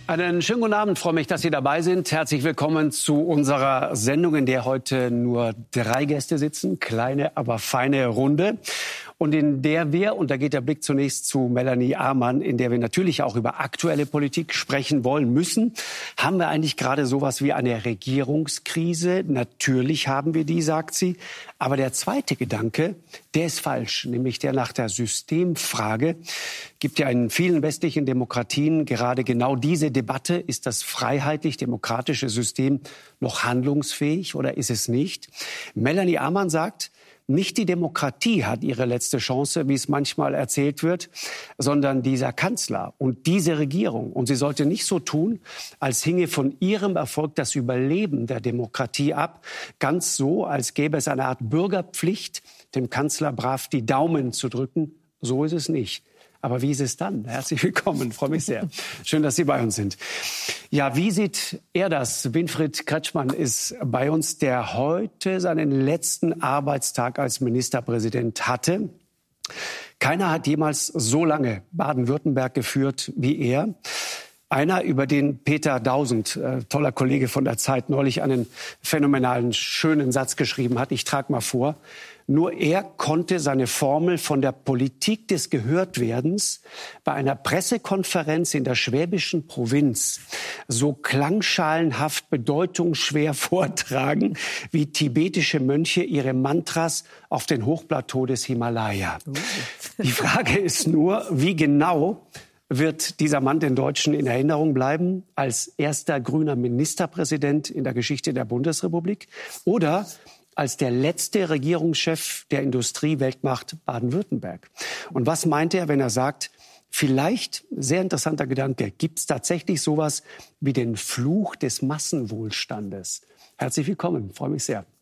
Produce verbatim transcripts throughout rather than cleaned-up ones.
Einen schönen guten Abend, freue mich, dass Sie dabei sind. Herzlich willkommen zu unserer Sendung, in der heute nur drei Gäste sitzen. Kleine, aber feine Runde. Und in der wir, und da geht der Blick zunächst zu Melanie Amann, in der wir natürlich auch über aktuelle Politik sprechen wollen müssen, haben wir eigentlich gerade sowas wie eine Regierungskrise. Natürlich haben wir die, sagt sie. Aber der zweite Gedanke, der ist falsch, nämlich der nach der Systemfrage. Gibt ja in vielen westlichen Demokratien gerade genau diese Debatte. Ist das freiheitlich-demokratische System noch handlungsfähig oder ist es nicht? Melanie Amann sagt, nicht die Demokratie hat ihre letzte Chance, wie es manchmal erzählt wird, sondern dieser Kanzler und diese Regierung. Und sie sollte nicht so tun, als hinge von ihrem Erfolg das Überleben der Demokratie ab. Ganz so, als gäbe es eine Art Bürgerpflicht, dem Kanzler brav die Daumen zu drücken. So ist es nicht. Aber wie ist es dann? Herzlich willkommen, freue mich sehr. Schön, dass Sie bei uns sind. Ja, wie sieht er das? Winfried Kretschmann ist bei uns, der heute seinen letzten Arbeitstag als Ministerpräsident hatte. Keiner hat jemals so lange Baden-Württemberg geführt wie er. Einer, über den Peter Dausend, äh, toller Kollege von der Zeit, neulich einen phänomenalen, schönen Satz geschrieben hat. Ich trage mal vor. Nur er konnte seine Formel von der Politik des Gehörtwerdens bei einer Pressekonferenz in der schwäbischen Provinz so klangschalenhaft bedeutungsschwer vortragen, wie tibetische Mönche ihre Mantras auf den Hochplateau des Himalaya. Die Frage ist nur, wie genau wird dieser Mann den Deutschen in Erinnerung bleiben als erster grüner Ministerpräsident in der Geschichte der Bundesrepublik oder als der letzte Regierungschef der Industrieweltmacht Baden-Württemberg. Und was meint er, wenn er sagt, vielleicht, sehr interessanter Gedanke, gibt es tatsächlich sowas wie den Fluch des Massenwohlstandes? Herzlich willkommen, freue mich sehr.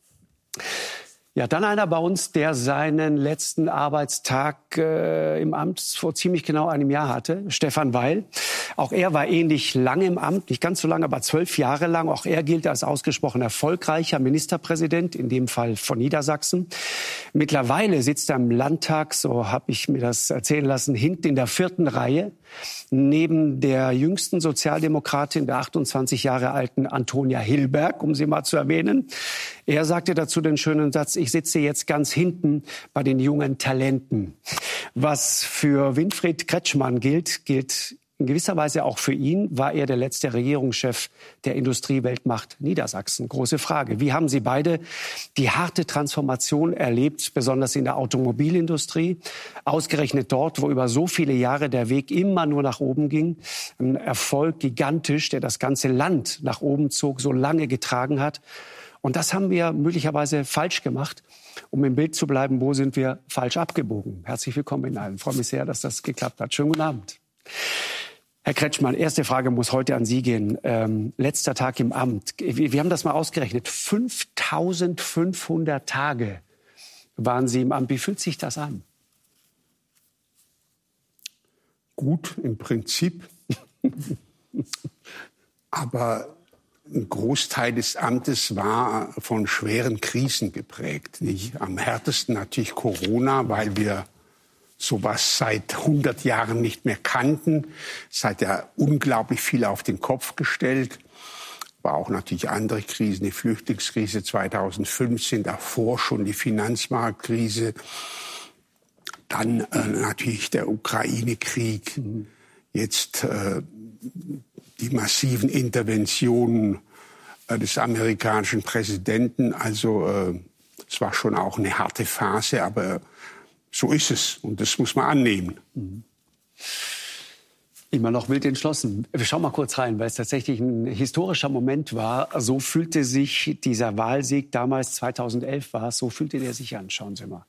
Ja, dann einer bei uns, der seinen letzten Arbeitstag äh, im Amt vor ziemlich genau einem Jahr hatte, Stefan Weil. Auch er war ähnlich lange im Amt, nicht ganz so lange, aber zwölf Jahre lang. Auch er gilt als ausgesprochen erfolgreicher Ministerpräsident, in dem Fall von Niedersachsen. Mittlerweile sitzt er im Landtag, so habe ich mir das erzählen lassen, hinten in der vierten Reihe, neben der jüngsten Sozialdemokratin, der achtundzwanzig Jahre alten Antonia Hilberg, um sie mal zu erwähnen. Er sagte dazu den schönen Satz, ich sitze jetzt ganz hinten bei den jungen Talenten. Was für Winfried Kretschmann gilt, gilt in gewisser Weise auch für ihn. War er der letzte Regierungschef der Industrieweltmacht Niedersachsen? Große Frage. Wie haben Sie beide die harte Transformation erlebt, besonders in der Automobilindustrie? Ausgerechnet dort, wo über so viele Jahre der Weg immer nur nach oben ging. Ein Erfolg gigantisch, der das ganze Land nach oben zog, so lange getragen hat. Und das haben wir möglicherweise falsch gemacht. Um im Bild zu bleiben, wo sind wir falsch abgebogen? Herzlich willkommen Ihnen allen. Ich freue mich sehr, dass das geklappt hat. Schönen guten Abend. Herr Kretschmann, erste Frage muss heute an Sie gehen. Ähm, letzter Tag im Amt. Wir, wir haben das mal ausgerechnet. fünftausendfünfhundert Tage waren Sie im Amt. Wie fühlt sich das an? Gut, im Prinzip. Aber ein Großteil des Amtes war von schweren Krisen geprägt. Nicht? Am härtesten natürlich Corona, weil wir sowas seit hundert Jahren nicht mehr kannten. Es hat ja unglaublich viel auf den Kopf gestellt. Aber auch natürlich andere Krisen, die Flüchtlingskrise zweitausendfünfzehn, davor schon die Finanzmarktkrise. Dann äh, natürlich der Ukraine-Krieg. Mhm. Jetzt äh, die massiven Interventionen äh, des amerikanischen Präsidenten. Also äh, es war schon auch eine harte Phase, aber so ist es und das muss man annehmen. Mhm. Immer noch wild entschlossen. Wir schauen mal kurz rein, weil es tatsächlich ein historischer Moment war. So fühlte sich dieser Wahlsieg damals, zweitausendelf war es, so fühlte der sich an. Schauen Sie mal.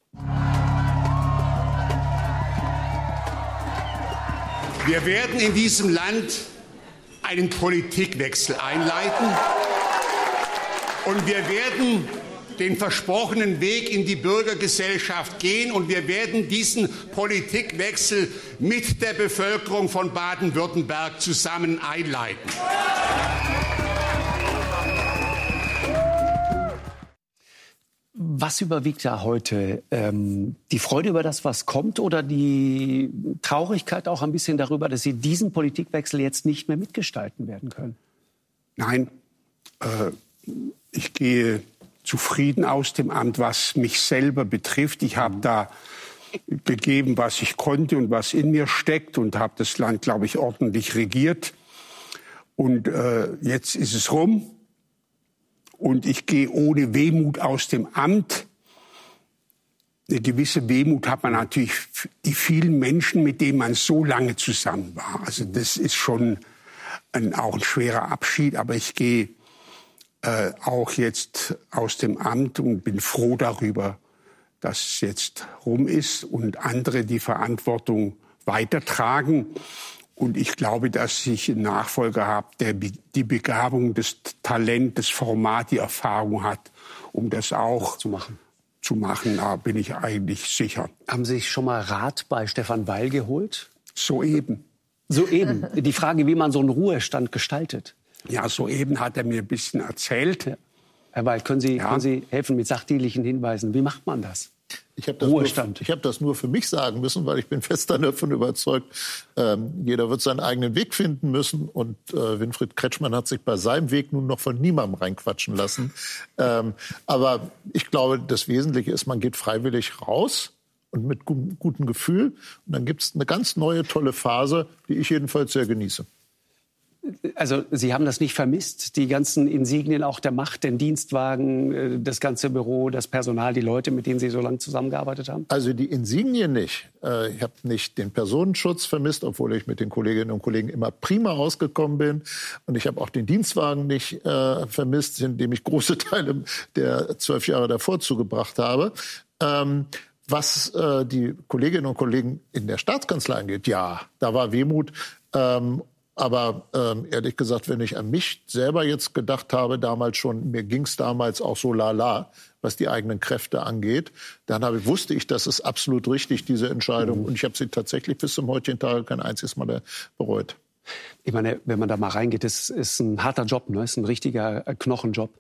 Wir werden in diesem Land einen Politikwechsel einleiten und wir werden den versprochenen Weg in die Bürgergesellschaft gehen und wir werden diesen Politikwechsel mit der Bevölkerung von Baden-Württemberg zusammen einleiten. Was überwiegt da heute? Ähm, die Freude über das, was kommt, oder die Traurigkeit auch ein bisschen darüber, dass Sie diesen Politikwechsel jetzt nicht mehr mitgestalten werden können? Nein, äh, ich gehe zufrieden aus dem Amt, was mich selber betrifft. Ich habe da gegeben, was ich konnte und was in mir steckt, und habe das Land, glaube ich, ordentlich regiert. Und äh, jetzt ist es rum. Und ich gehe ohne Wehmut aus dem Amt. Eine gewisse Wehmut hat man natürlich die vielen Menschen, mit denen man so lange zusammen war. Also das ist schon ein, auch ein schwerer Abschied. Aber ich gehe äh, auch jetzt aus dem Amt und bin froh darüber, dass es jetzt rum ist und andere die Verantwortung weitertragen. Und ich glaube, dass ich einen Nachfolger habe, der die Begabung, das Talent, das Format, die Erfahrung hat, um das auch zu machen. Zu machen, da bin ich eigentlich sicher. Haben Sie sich schon mal Rat bei Stefan Weil geholt? Soeben. Soeben. Die Frage, wie man so einen Ruhestand gestaltet. Ja, soeben hat er mir ein bisschen erzählt. Ja. Herr Weil, können Sie, ja. können Sie helfen mit sachdienlichen Hinweisen? Wie macht man das? Ich habe das, nur, ich hab das nur für mich sagen müssen, weil ich bin fest davon überzeugt, ähm, jeder wird seinen eigenen Weg finden müssen. Und äh, Winfried Kretschmann hat sich bei seinem Weg nun noch von niemandem reinquatschen lassen. Ähm, aber ich glaube, das Wesentliche ist, man geht freiwillig raus und mit gu- gutem Gefühl. Und dann gibt es eine ganz neue, tolle Phase, die ich jedenfalls sehr genieße. Also Sie haben das nicht vermisst, die ganzen Insignien auch der Macht, den Dienstwagen, das ganze Büro, das Personal, die Leute, mit denen Sie so lange zusammengearbeitet haben? Also die Insignien nicht. Ich habe nicht den Personenschutz vermisst, obwohl ich mit den Kolleginnen und Kollegen immer prima ausgekommen bin. Und ich habe auch den Dienstwagen nicht äh, vermisst, in dem ich große Teile der zwölf Jahre davor zugebracht habe. Ähm, was äh, die Kolleginnen und Kollegen in der Staatskanzlei angeht, ja, da war Wehmut. Ähm, Aber ähm, ehrlich gesagt, wenn ich an mich selber jetzt gedacht habe, damals schon, mir ging es damals auch so lala, was die eigenen Kräfte angeht, dann habe, wusste ich, das ist absolut richtig, diese Entscheidung. Mhm. Und ich habe sie tatsächlich bis zum heutigen Tag kein einziges Mal bereut. Ich meine, wenn man da mal reingeht, das ist ein harter Job, ne? Das ist ein richtiger Knochenjob.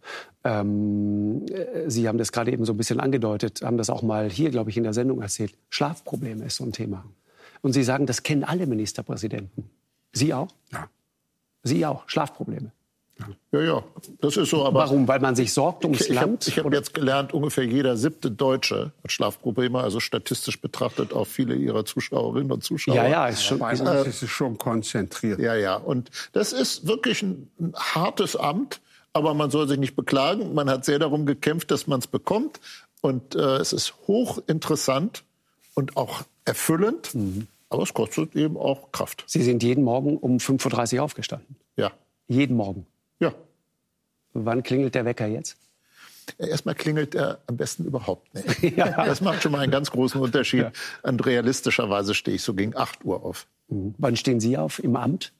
Ähm, Sie haben das gerade eben so ein bisschen angedeutet, haben das auch mal hier, glaube ich, in der Sendung erzählt. Schlafprobleme ist so ein Thema. Und Sie sagen, das kennen alle Ministerpräsidenten. Sie auch? Ja. Sie auch? Schlafprobleme? Ja, ja, das ist so. Aber warum? Weil man sich sorgt ums ich, ich Land? Hab, ich habe jetzt gelernt, ungefähr jeder siebte Deutsche hat Schlafprobleme, also statistisch betrachtet auch viele ihrer Zuschauerinnen und Zuschauer. Ja, ja, ist schon, bei uns äh, ist es schon konzentriert. Ja, ja, und das ist wirklich ein, ein hartes Amt, aber man soll sich nicht beklagen. Man hat sehr darum gekämpft, dass man es bekommt, und äh, es ist hochinteressant und auch erfüllend. Mhm. Aber es kostet eben auch Kraft. Sie sind jeden Morgen um fünf Uhr dreißig aufgestanden? Ja. Jeden Morgen? Ja. Wann klingelt der Wecker jetzt? Erstmal klingelt er am besten überhaupt nicht. Ja. Das macht schon mal einen ganz großen Unterschied. Ja. Und realistischerweise stehe ich so gegen acht Uhr auf. Mhm. Wann stehen Sie auf im Amt?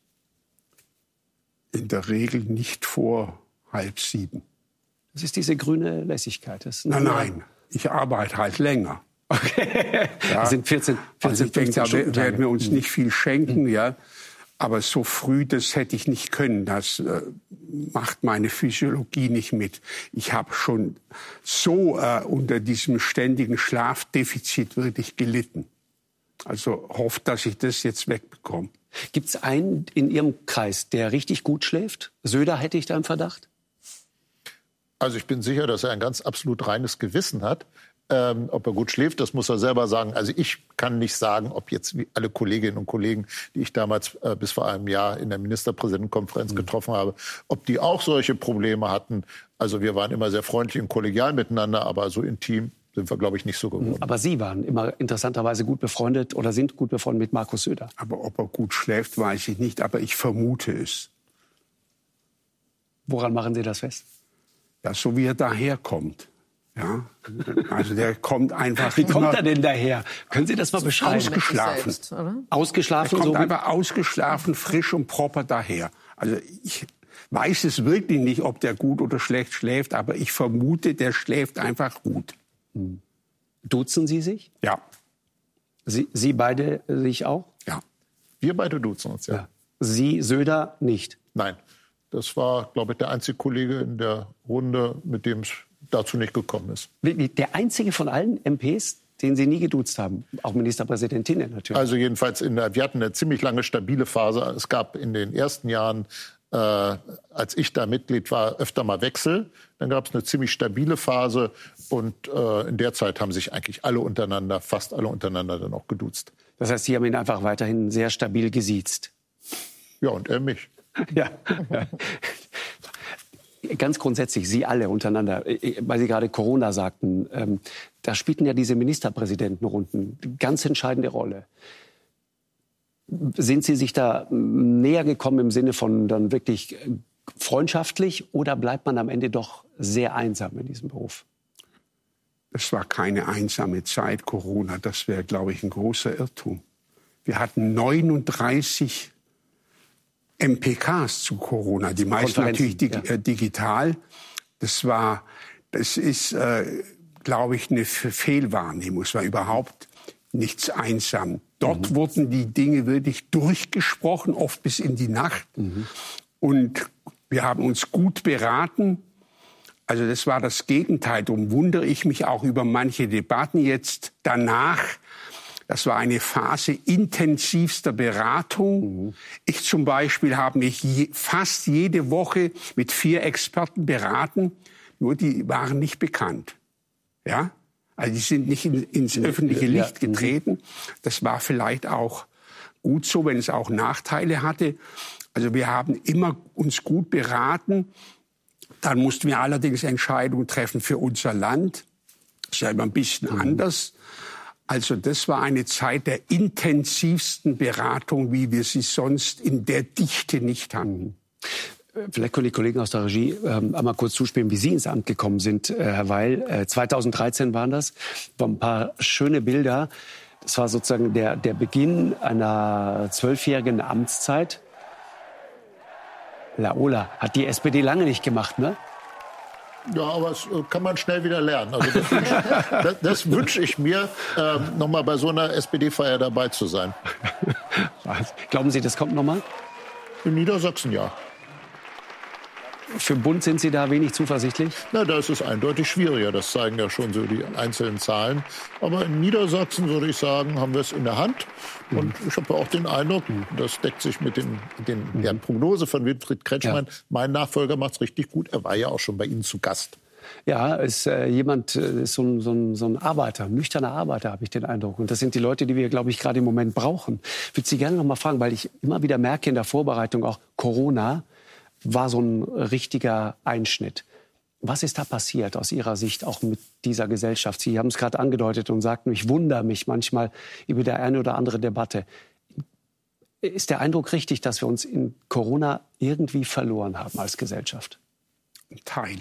In der Regel nicht vor halb sieben. Das ist diese grüne Lässigkeit. Das nein, nein, ich arbeite halt länger. Okay. Ja. Das sind vierzehn, vierzehn, also ich denke, da werden wir uns nicht viel schenken, mhm. ja. Aber so früh, das hätte ich nicht können. Das äh, macht meine Physiologie nicht mit. Ich habe schon so äh, unter diesem ständigen Schlafdefizit wirklich gelitten. Also hofft, dass ich das jetzt wegbekomme. Gibt es einen in Ihrem Kreis, der richtig gut schläft? Söder hätte ich da im Verdacht? Also ich bin sicher, dass er ein ganz absolut reines Gewissen hat. Ähm, ob er gut schläft, das muss er selber sagen. Also ich kann nicht sagen, ob jetzt wie alle Kolleginnen und Kollegen, die ich damals äh, bis vor einem Jahr in der Ministerpräsidentenkonferenz mhm. getroffen habe, ob die auch solche Probleme hatten. Also wir waren immer sehr freundlich und kollegial miteinander, aber so intim sind wir, glaube ich, nicht so geworden. Aber Sie waren immer interessanterweise gut befreundet oder sind gut befreundet mit Markus Söder. Aber ob er gut schläft, weiß ich nicht. Aber ich vermute es. Woran machen Sie das fest? Ja, so wie er daherkommt. Ja, also der kommt einfach. Wie kommt er denn daher? Können Sie das mal beschreiben? Ausgeschlafen. Selbst, ausgeschlafen. Er kommt so einfach ausgeschlafen, frisch und proper daher. Also ich weiß es wirklich nicht, ob der gut oder schlecht schläft, aber ich vermute, der schläft einfach gut. Hm. Duzen Sie sich? Ja. Sie, Sie beide sich auch? Ja. Wir beide duzen uns, ja. ja. Sie, Söder, nicht? Nein. Das war, glaube ich, der einzige Kollege in der Runde, mit dem es dazu nicht gekommen ist. Der einzige von allen M Ps, den Sie nie geduzt haben, auch Ministerpräsidentinnen natürlich. Also jedenfalls, in der, wir hatten eine ziemlich lange stabile Phase. Es gab in den ersten Jahren, äh, als ich da Mitglied war, öfter mal Wechsel. Dann gab es eine ziemlich stabile Phase und äh, in der Zeit haben sich eigentlich alle untereinander, fast alle untereinander dann auch geduzt. Das heißt, Sie haben ihn einfach weiterhin sehr stabil gesiezt. Ja, und er mich. Ja. Ja. Ganz grundsätzlich, Sie alle untereinander, weil Sie gerade Corona sagten, ähm, da spielten ja diese Ministerpräsidentenrunden eine ganz entscheidende Rolle. Sind Sie sich da näher gekommen im Sinne von dann wirklich freundschaftlich oder bleibt man am Ende doch sehr einsam in diesem Beruf? Es war keine einsame Zeit, Corona. Das wäre, glaube ich, ein großer Irrtum. Wir hatten neununddreißig M P Ks zu Corona, die meisten natürlich dig ja. äh, digital. Das war, das ist, äh, glaube ich, eine Fehlwahrnehmung. Es war überhaupt nichts einsam. Dort mhm. wurden die Dinge wirklich durchgesprochen, oft bis in die Nacht. Mhm. Und wir haben uns gut beraten. Also das war das Gegenteil. Darum wundere ich mich auch über manche Debatten jetzt danach. Das war eine Phase intensivster Beratung. Mhm. Ich zum Beispiel habe mich je, fast jede Woche mit vier Experten beraten. Nur die waren nicht bekannt. Ja? Also die sind nicht in, ins öffentliche Licht getreten. Das war vielleicht auch gut so, wenn es auch Nachteile hatte. Also wir haben immer uns gut beraten. Dann mussten wir allerdings Entscheidungen treffen für unser Land. Das ist ja immer ein bisschen mhm. anders. Also das war eine Zeit der intensivsten Beratung, wie wir sie sonst in der Dichte nicht hatten. Vielleicht können die Kollegen aus der Regie ähm, einmal kurz zuspielen, wie Sie ins Amt gekommen sind, äh, Herr Weil. Äh, zweitausenddreizehn waren das. Waren ein paar schöne Bilder. Das war sozusagen der, der Beginn einer zwölfjährigen Amtszeit. Laola hat die S P D lange nicht gemacht, ne? Ja, aber das kann man schnell wieder lernen. Also das wünsche das, das wünsch ich mir, ähm, noch mal bei so einer S P D-Feier dabei zu sein. Glauben Sie, das kommt noch mal? In Niedersachsen, ja. Für den Bund sind Sie da wenig zuversichtlich? Na, da ist es eindeutig schwieriger. Das zeigen ja schon so die einzelnen Zahlen. Aber in Niedersachsen, würde ich sagen, haben wir es in der Hand. Und mhm. ich habe auch den Eindruck, das deckt sich mit den, den, mhm. der Prognose von Winfried Kretschmann. Ja. Mein Nachfolger macht es richtig gut. Er war ja auch schon bei Ihnen zu Gast. Ja, ist äh, jemand, ist so ein, so, ein, so ein Arbeiter, ein nüchterner Arbeiter, habe ich den Eindruck. Und das sind die Leute, die wir, glaube ich, gerade im Moment brauchen. Ich würde Sie gerne noch mal fragen, weil ich immer wieder merke in der Vorbereitung auch Corona war so ein richtiger Einschnitt. Was ist da passiert aus Ihrer Sicht auch mit dieser Gesellschaft? Sie haben es gerade angedeutet und sagten, ich wundere mich manchmal über die eine oder andere Debatte. Ist der Eindruck richtig, dass wir uns in Corona irgendwie verloren haben als Gesellschaft? Ein Teil.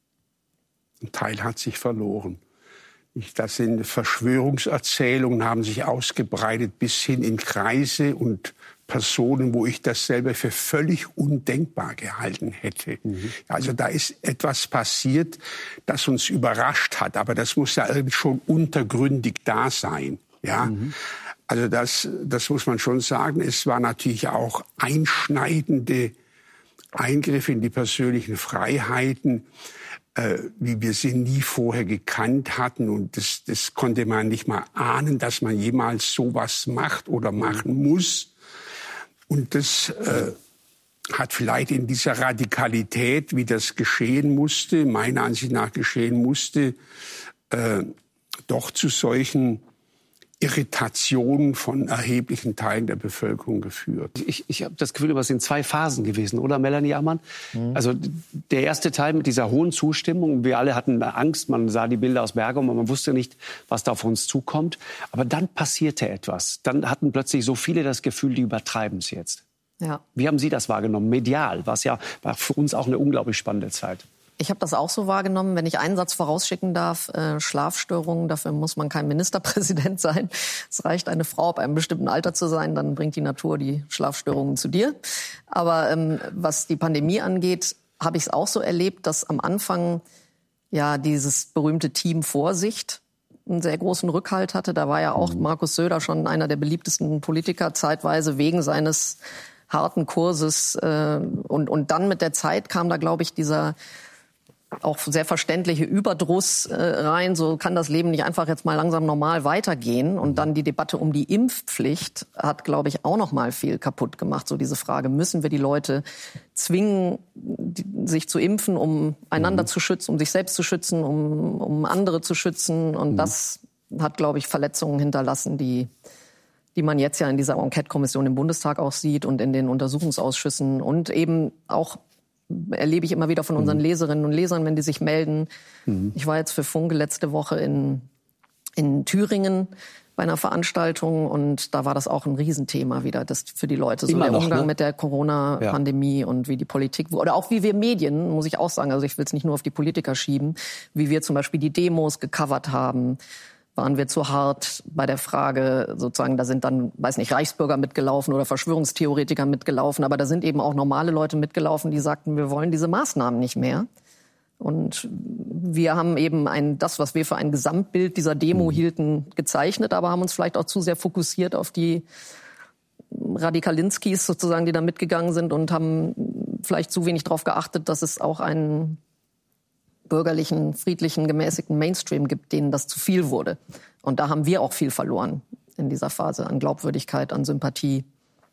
Ein Teil hat sich verloren. Das sind Verschwörungserzählungen, haben sich ausgebreitet bis hin in Kreise und Personen, wo ich das selber für völlig undenkbar gehalten hätte. Mhm. Also da ist etwas passiert, das uns überrascht hat. Aber das muss ja irgendwie schon untergründig da sein. Ja? Mhm. Also das, das muss man schon sagen. Es war natürlich auch einschneidende Eingriffe in die persönlichen Freiheiten, äh, wie wir sie nie vorher gekannt hatten. Und das, das konnte man nicht mal ahnen, dass man jemals sowas macht oder machen muss. Und das äh, hat vielleicht in dieser Radikalität, wie das geschehen musste, meiner Ansicht nach geschehen musste, äh, doch zu solchen Irritationen von erheblichen Teilen der Bevölkerung geführt. Ich, ich habe das Gefühl, es sind zwei Phasen gewesen, oder Melanie Ammann? Mhm. Also der erste Teil mit dieser hohen Zustimmung, wir alle hatten Angst, man sah die Bilder aus Bergamo, man wusste nicht, was da auf uns zukommt. Aber dann passierte etwas. Dann hatten plötzlich so viele das Gefühl, die übertreiben es jetzt. Ja. Wie haben Sie das wahrgenommen? Medial, was ja war für uns auch eine unglaublich spannende Zeit. Ich habe das auch so wahrgenommen, wenn ich einen Satz vorausschicken darf, äh, Schlafstörungen, dafür muss man kein Ministerpräsident sein. Es reicht, eine Frau ab einem bestimmten Alter zu sein, dann bringt die Natur die Schlafstörungen zu dir. Aber ähm, was die Pandemie angeht, habe ich es auch so erlebt, dass am Anfang ja dieses berühmte Team Vorsicht einen sehr großen Rückhalt hatte. Da war ja auch mhm. Markus Söder schon einer der beliebtesten Politiker zeitweise wegen seines harten Kurses. Äh, und, und dann mit der Zeit kam da, glaube ich, dieser auch sehr verständliche Überdruss äh, rein. So kann das Leben nicht einfach jetzt mal langsam normal weitergehen. Und dann die Debatte um die Impfpflicht hat, glaube ich, auch noch mal viel kaputt gemacht. So diese Frage, müssen wir die Leute zwingen, die, sich zu impfen, um einander mhm. zu schützen, um sich selbst zu schützen, um, um andere zu schützen. Und mhm. das hat, glaube ich, Verletzungen hinterlassen, die, die man jetzt ja in dieser Enquete-Kommission im Bundestag auch sieht und in den Untersuchungsausschüssen und eben auch erlebe ich immer wieder von unseren Leserinnen und Lesern, wenn die sich melden. Mhm. Ich war jetzt für Funke letzte Woche in, in Thüringen bei einer Veranstaltung und da war das auch ein Riesenthema wieder, das für die Leute, so der Umgang, ne? mit der Corona-Pandemie ja. und wie die Politik, oder auch wie wir Medien, muss ich auch sagen, also ich will es nicht nur auf die Politiker schieben, wie wir zum Beispiel die Demos gecovert haben. Waren wir zu hart bei der Frage, sozusagen, da sind dann, weiß nicht, Reichsbürger mitgelaufen oder Verschwörungstheoretiker mitgelaufen, aber da sind eben auch normale Leute mitgelaufen, die sagten, wir wollen diese Maßnahmen nicht mehr. Und wir haben eben ein, das, was wir für ein Gesamtbild dieser Demo hielten, gezeichnet, aber haben uns vielleicht auch zu sehr fokussiert auf die Radikalinskis sozusagen, die da mitgegangen sind und haben vielleicht zu wenig darauf geachtet, dass es auch einen bürgerlichen, friedlichen, gemäßigten Mainstream gibt, denen das zu viel wurde. Und da haben wir auch viel verloren in dieser Phase an Glaubwürdigkeit, an Sympathie.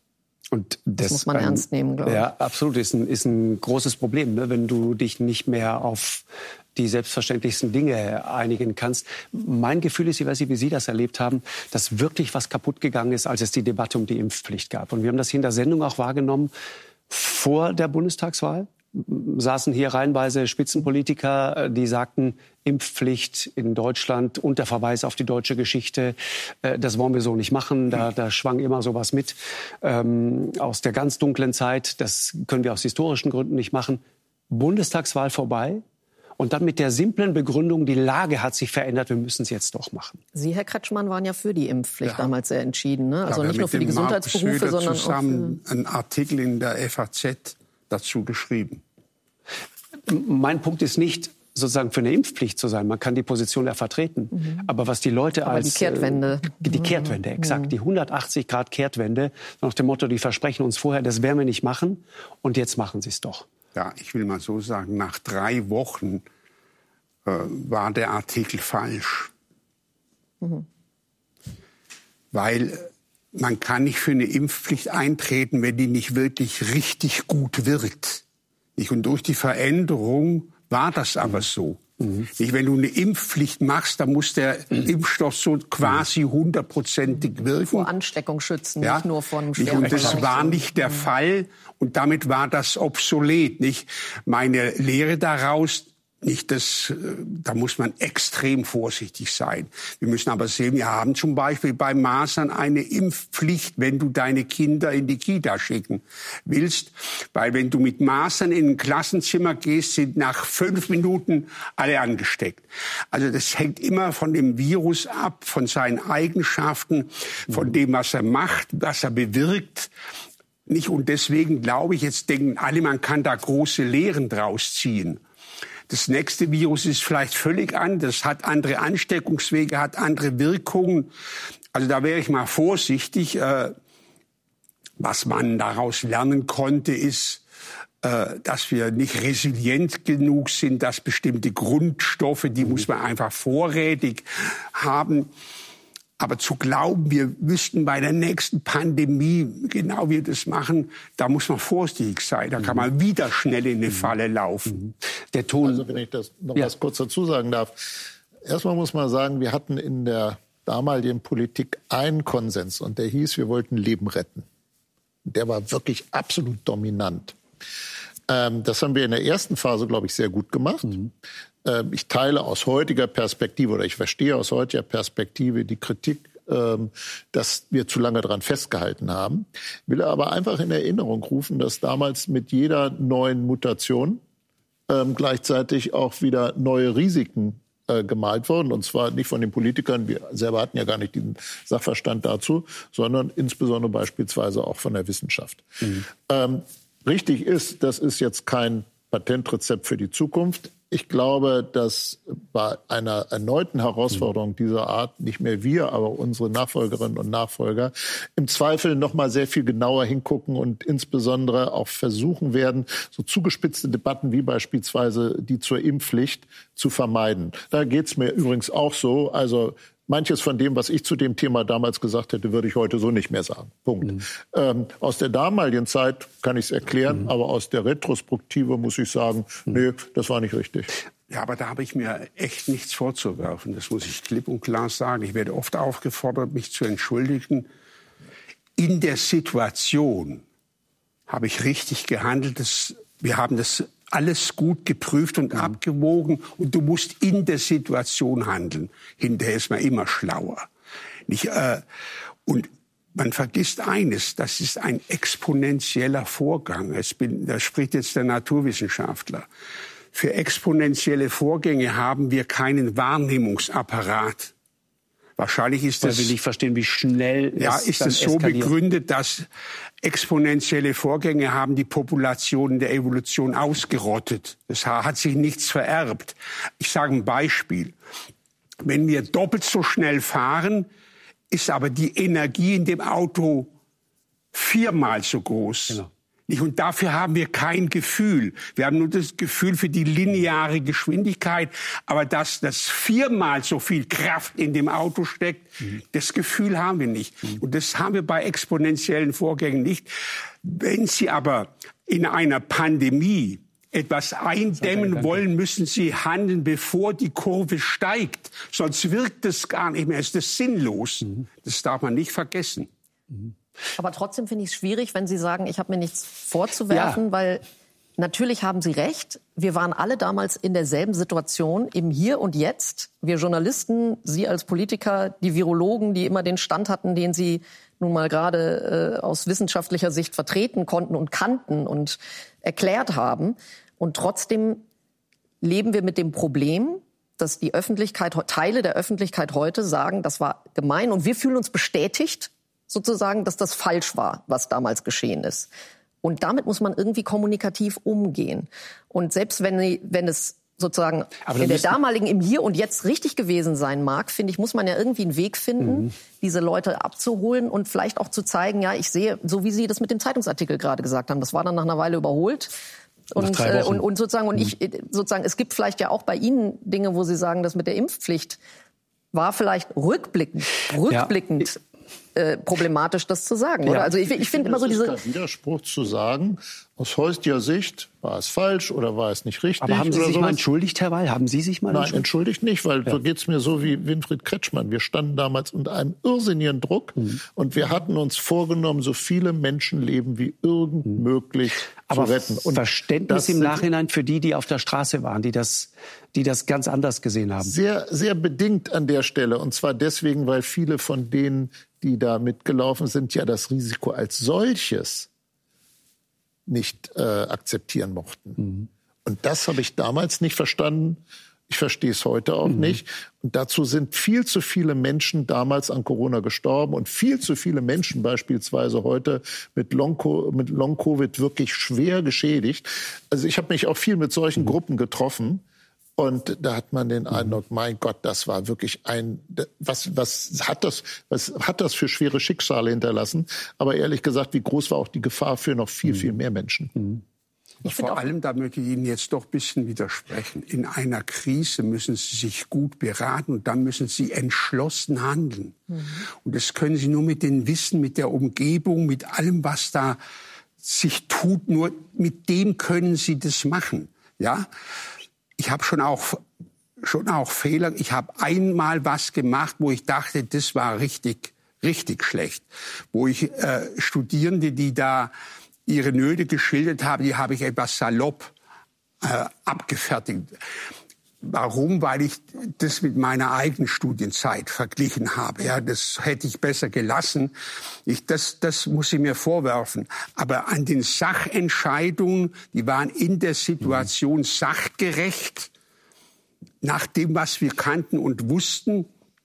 Und das, das muss man ein, ernst nehmen, glaube ich. Ja, absolut. Ist ein, ist ein großes Problem, ne? Wenn du dich nicht mehr auf die selbstverständlichsten Dinge einigen kannst. Mein Gefühl ist, ich weiß nicht, wie Sie das erlebt haben, dass wirklich was kaputt gegangen ist, als es die Debatte um die Impfpflicht gab. Und wir haben das hier in der Sendung auch wahrgenommen, vor der Bundestagswahl saßen hier reihenweise Spitzenpolitiker, die sagten, Impfpflicht in Deutschland und der Verweis auf die deutsche Geschichte, das wollen wir so nicht machen. Da, da schwang immer sowas mit ähm, aus der ganz dunklen Zeit. Das können wir aus historischen Gründen nicht machen. Bundestagswahl vorbei. Und dann mit der simplen Begründung, die Lage hat sich verändert, wir müssen es jetzt doch machen. Sie, Herr Kretschmann, waren ja für die Impfpflicht ja. damals sehr entschieden. Ne? Also nicht nur für die Gesundheitsberufe, sondern zusammen auch für... einen Artikel in der F A Z dazu geschrieben. Mein Punkt ist nicht, sozusagen für eine Impfpflicht zu sein. Man kann die Position ja vertreten. Mhm. Aber was die Leute Aber als... die Kehrtwende. Äh, die Kehrtwende, exakt. Mhm. Die hundertachtzig Grad Kehrtwende. Nach dem Motto, die versprechen uns vorher, das werden wir nicht machen. Und jetzt machen sie es doch. Ja, ich will mal so sagen, nach drei Wochen äh, war der Artikel falsch. Mhm. Weil man kann nicht für eine Impfpflicht eintreten, wenn die nicht wirklich richtig gut wirkt. Und durch die Veränderung war das aber so. Mhm. Nicht, wenn du eine Impfpflicht machst, dann muss der mhm. Impfstoff so quasi hundertprozentig wirken. Vor Ansteckung schützen, ja? nicht nur von schweren Und das war nicht der mhm. Fall. Und damit war das obsolet. Nicht? Meine Lehre daraus, nicht das, da muss man extrem vorsichtig sein. Wir müssen aber sehen, wir haben zum Beispiel bei Masern eine Impfpflicht, wenn du deine Kinder in die Kita schicken willst. Weil wenn du mit Masern in ein Klassenzimmer gehst, sind nach fünf Minuten alle angesteckt. Also das hängt immer von dem Virus ab, von seinen Eigenschaften, von dem, was er macht, was er bewirkt. Nicht? Und deswegen glaube ich, jetzt denken alle, man kann da große Lehren draus ziehen. Das nächste Virus ist vielleicht völlig anders, hat andere Ansteckungswege, hat andere Wirkungen. Also da wäre ich mal vorsichtig. Was man daraus lernen konnte, ist, dass wir nicht resilient genug sind, dass bestimmte Grundstoffe, die muss man einfach vorrätig haben. Aber zu glauben, wir wüssten bei der nächsten Pandemie genau, wie wir das machen, da muss man vorsichtig sein. Da kann man wieder schnell in eine Falle laufen. Der Ton. Also wenn ich das noch ja. was kurz dazu sagen darf. Erstmal muss man sagen, wir hatten in der damaligen Politik einen Konsens und der hieß, wir wollten Leben retten. Der war wirklich absolut dominant. Ähm, das haben wir in der ersten Phase, glaube ich, sehr gut gemacht. Mhm. Ich teile aus heutiger Perspektive oder ich verstehe aus heutiger Perspektive die Kritik, dass wir zu lange daran festgehalten haben. Will aber einfach in Erinnerung rufen, dass damals mit jeder neuen Mutation gleichzeitig auch wieder neue Risiken gemalt wurden. Und zwar nicht von den Politikern, wir selber hatten ja gar nicht diesen Sachverstand dazu, sondern insbesondere beispielsweise auch von der Wissenschaft. Mhm. Ähm, richtig ist, das ist jetzt kein Patentrezept für die Zukunft. Ich glaube, dass bei einer erneuten Herausforderung dieser Art nicht mehr wir, aber unsere Nachfolgerinnen und Nachfolger im Zweifel noch mal sehr viel genauer hingucken und insbesondere auch versuchen werden, so zugespitzte Debatten wie beispielsweise die zur Impfpflicht zu vermeiden. Da geht's mir übrigens auch so. Also manches von dem, was ich zu dem Thema damals gesagt hätte, würde ich heute so nicht mehr sagen. Punkt. Mhm. Ähm, aus der damaligen Zeit kann ich es erklären, mhm. aber aus der Retrospektive muss ich sagen, mhm. nee, das war nicht richtig. Ja, aber da habe ich mir echt nichts vorzuwerfen. Das muss ich klipp und klar sagen. Ich werde oft aufgefordert, mich zu entschuldigen. In der Situation habe ich richtig gehandelt. Das, wir haben das alles gut geprüft und mhm. abgewogen. Und du musst in der Situation handeln. Hinterher ist man immer schlauer. Nicht, äh, und man vergisst eines, das ist ein exponentieller Vorgang. Es bin, da spricht jetzt der Naturwissenschaftler. Für exponentielle Vorgänge haben wir keinen Wahrnehmungsapparat. Wahrscheinlich ist das, weil wir nicht verstehen, wie schnell es ja, ist es so eskaliert. Begründet, dass exponentielle Vorgänge haben die Populationen der Evolution ausgerottet. Es hat sich nichts vererbt. Ich sage ein Beispiel. Wenn wir doppelt so schnell fahren, ist aber die Energie in dem Auto viermal so groß. Genau. Und dafür haben wir kein Gefühl. Wir haben nur das Gefühl für die lineare Geschwindigkeit. Aber dass das viermal so viel Kraft in dem Auto steckt, mhm. das Gefühl haben wir nicht. Mhm. Und das haben wir bei exponentiellen Vorgängen nicht. Wenn Sie aber in einer Pandemie etwas eindämmen wollen, müssen Sie handeln, bevor die Kurve steigt. Sonst wirkt es gar nicht mehr. Es ist sinnlos. Mhm. Das darf man nicht vergessen. Mhm. Aber trotzdem finde ich es schwierig, wenn Sie sagen, ich habe mir nichts vorzuwerfen, ja. weil natürlich haben Sie recht. Wir waren alle damals in derselben Situation, im Hier und Jetzt. Wir Journalisten, Sie als Politiker, die Virologen, die immer den Stand hatten, den Sie nun mal gerade äh, aus wissenschaftlicher Sicht vertreten konnten und kannten und erklärt haben. Und trotzdem leben wir mit dem Problem, dass die Öffentlichkeit, Teile der Öffentlichkeit heute sagen, das war gemein. Und wir fühlen uns bestätigt, sozusagen, dass das falsch war, was damals geschehen ist. Und damit muss man irgendwie kommunikativ umgehen. Und selbst wenn, wenn es sozusagen in der damaligen, im Hier und Jetzt richtig gewesen sein mag, finde ich, muss man ja irgendwie einen Weg finden, mhm. diese Leute abzuholen und vielleicht auch zu zeigen, ja, ich sehe, so wie Sie das mit dem Zeitungsartikel gerade gesagt haben, das war dann nach einer Weile überholt. Und, äh, und, und sozusagen, und mhm. ich, sozusagen, es gibt vielleicht ja auch bei Ihnen Dinge, wo Sie sagen, das mit der Impfpflicht war vielleicht rückblickend, rückblickend, ja. Äh, problematisch, das zu sagen, oder? Ja. Also ich, ich, ich finde immer so diese... Das ist kein Widerspruch zu sagen, aus heutiger Sicht war es falsch oder war es nicht richtig. Aber haben Sie sich sowas? mal entschuldigt, Herr Weil? Haben Sie sich mal Nein, entschuldigt nicht, weil ja. so geht's mir so wie Winfried Kretschmann. Wir standen damals unter einem irrsinnigen Druck mhm. und wir hatten uns vorgenommen, so viele Menschenleben wie irgend mhm. möglich Aber zu retten. Und Verständnis im Nachhinein für die, die auf der Straße waren, die das, die das ganz anders gesehen haben. Sehr, sehr bedingt an der Stelle. Und zwar deswegen, weil viele von denen, die da mitgelaufen sind, ja das Risiko als solches nicht äh, akzeptieren mochten. Mhm. Und das habe ich damals nicht verstanden. Ich verstehe es heute auch mhm. nicht. Und dazu sind viel zu viele Menschen damals an Corona gestorben und viel zu viele Menschen beispielsweise heute mit Long-Covid mit Long-Covid wirklich schwer geschädigt. Also ich habe mich auch viel mit solchen mhm. Gruppen getroffen. Und da hat man den Eindruck, mein Gott, das war wirklich ein, was, was hat das, was hat das für schwere Schicksale hinterlassen? Aber ehrlich gesagt, wie groß war auch die Gefahr für noch viel, viel mehr Menschen? Mhm. Vor allem, da möchte ich Ihnen jetzt doch ein bisschen widersprechen. In einer Krise müssen Sie sich gut beraten und dann müssen Sie entschlossen handeln. Mhm. Und das können Sie nur mit dem Wissen, mit der Umgebung, mit allem, was da sich tut. Nur mit dem können Sie das machen. Ja? Ich habe schon auch, schon auch Fehler. Ich habe einmal was gemacht, wo ich dachte, das war richtig, richtig schlecht. Wo ich äh, Studierende, die da ihre Nöte geschildert haben, die habe ich etwas salopp äh, abgefertigt. Warum? Weil ich das mit meiner eigenen Studienzeit verglichen habe. Ja, das hätte ich besser gelassen. Ich, das, das muss ich mir vorwerfen. Aber an den Sachentscheidungen, die waren in der Situation sachgerecht, nach dem, was wir kannten und wussten.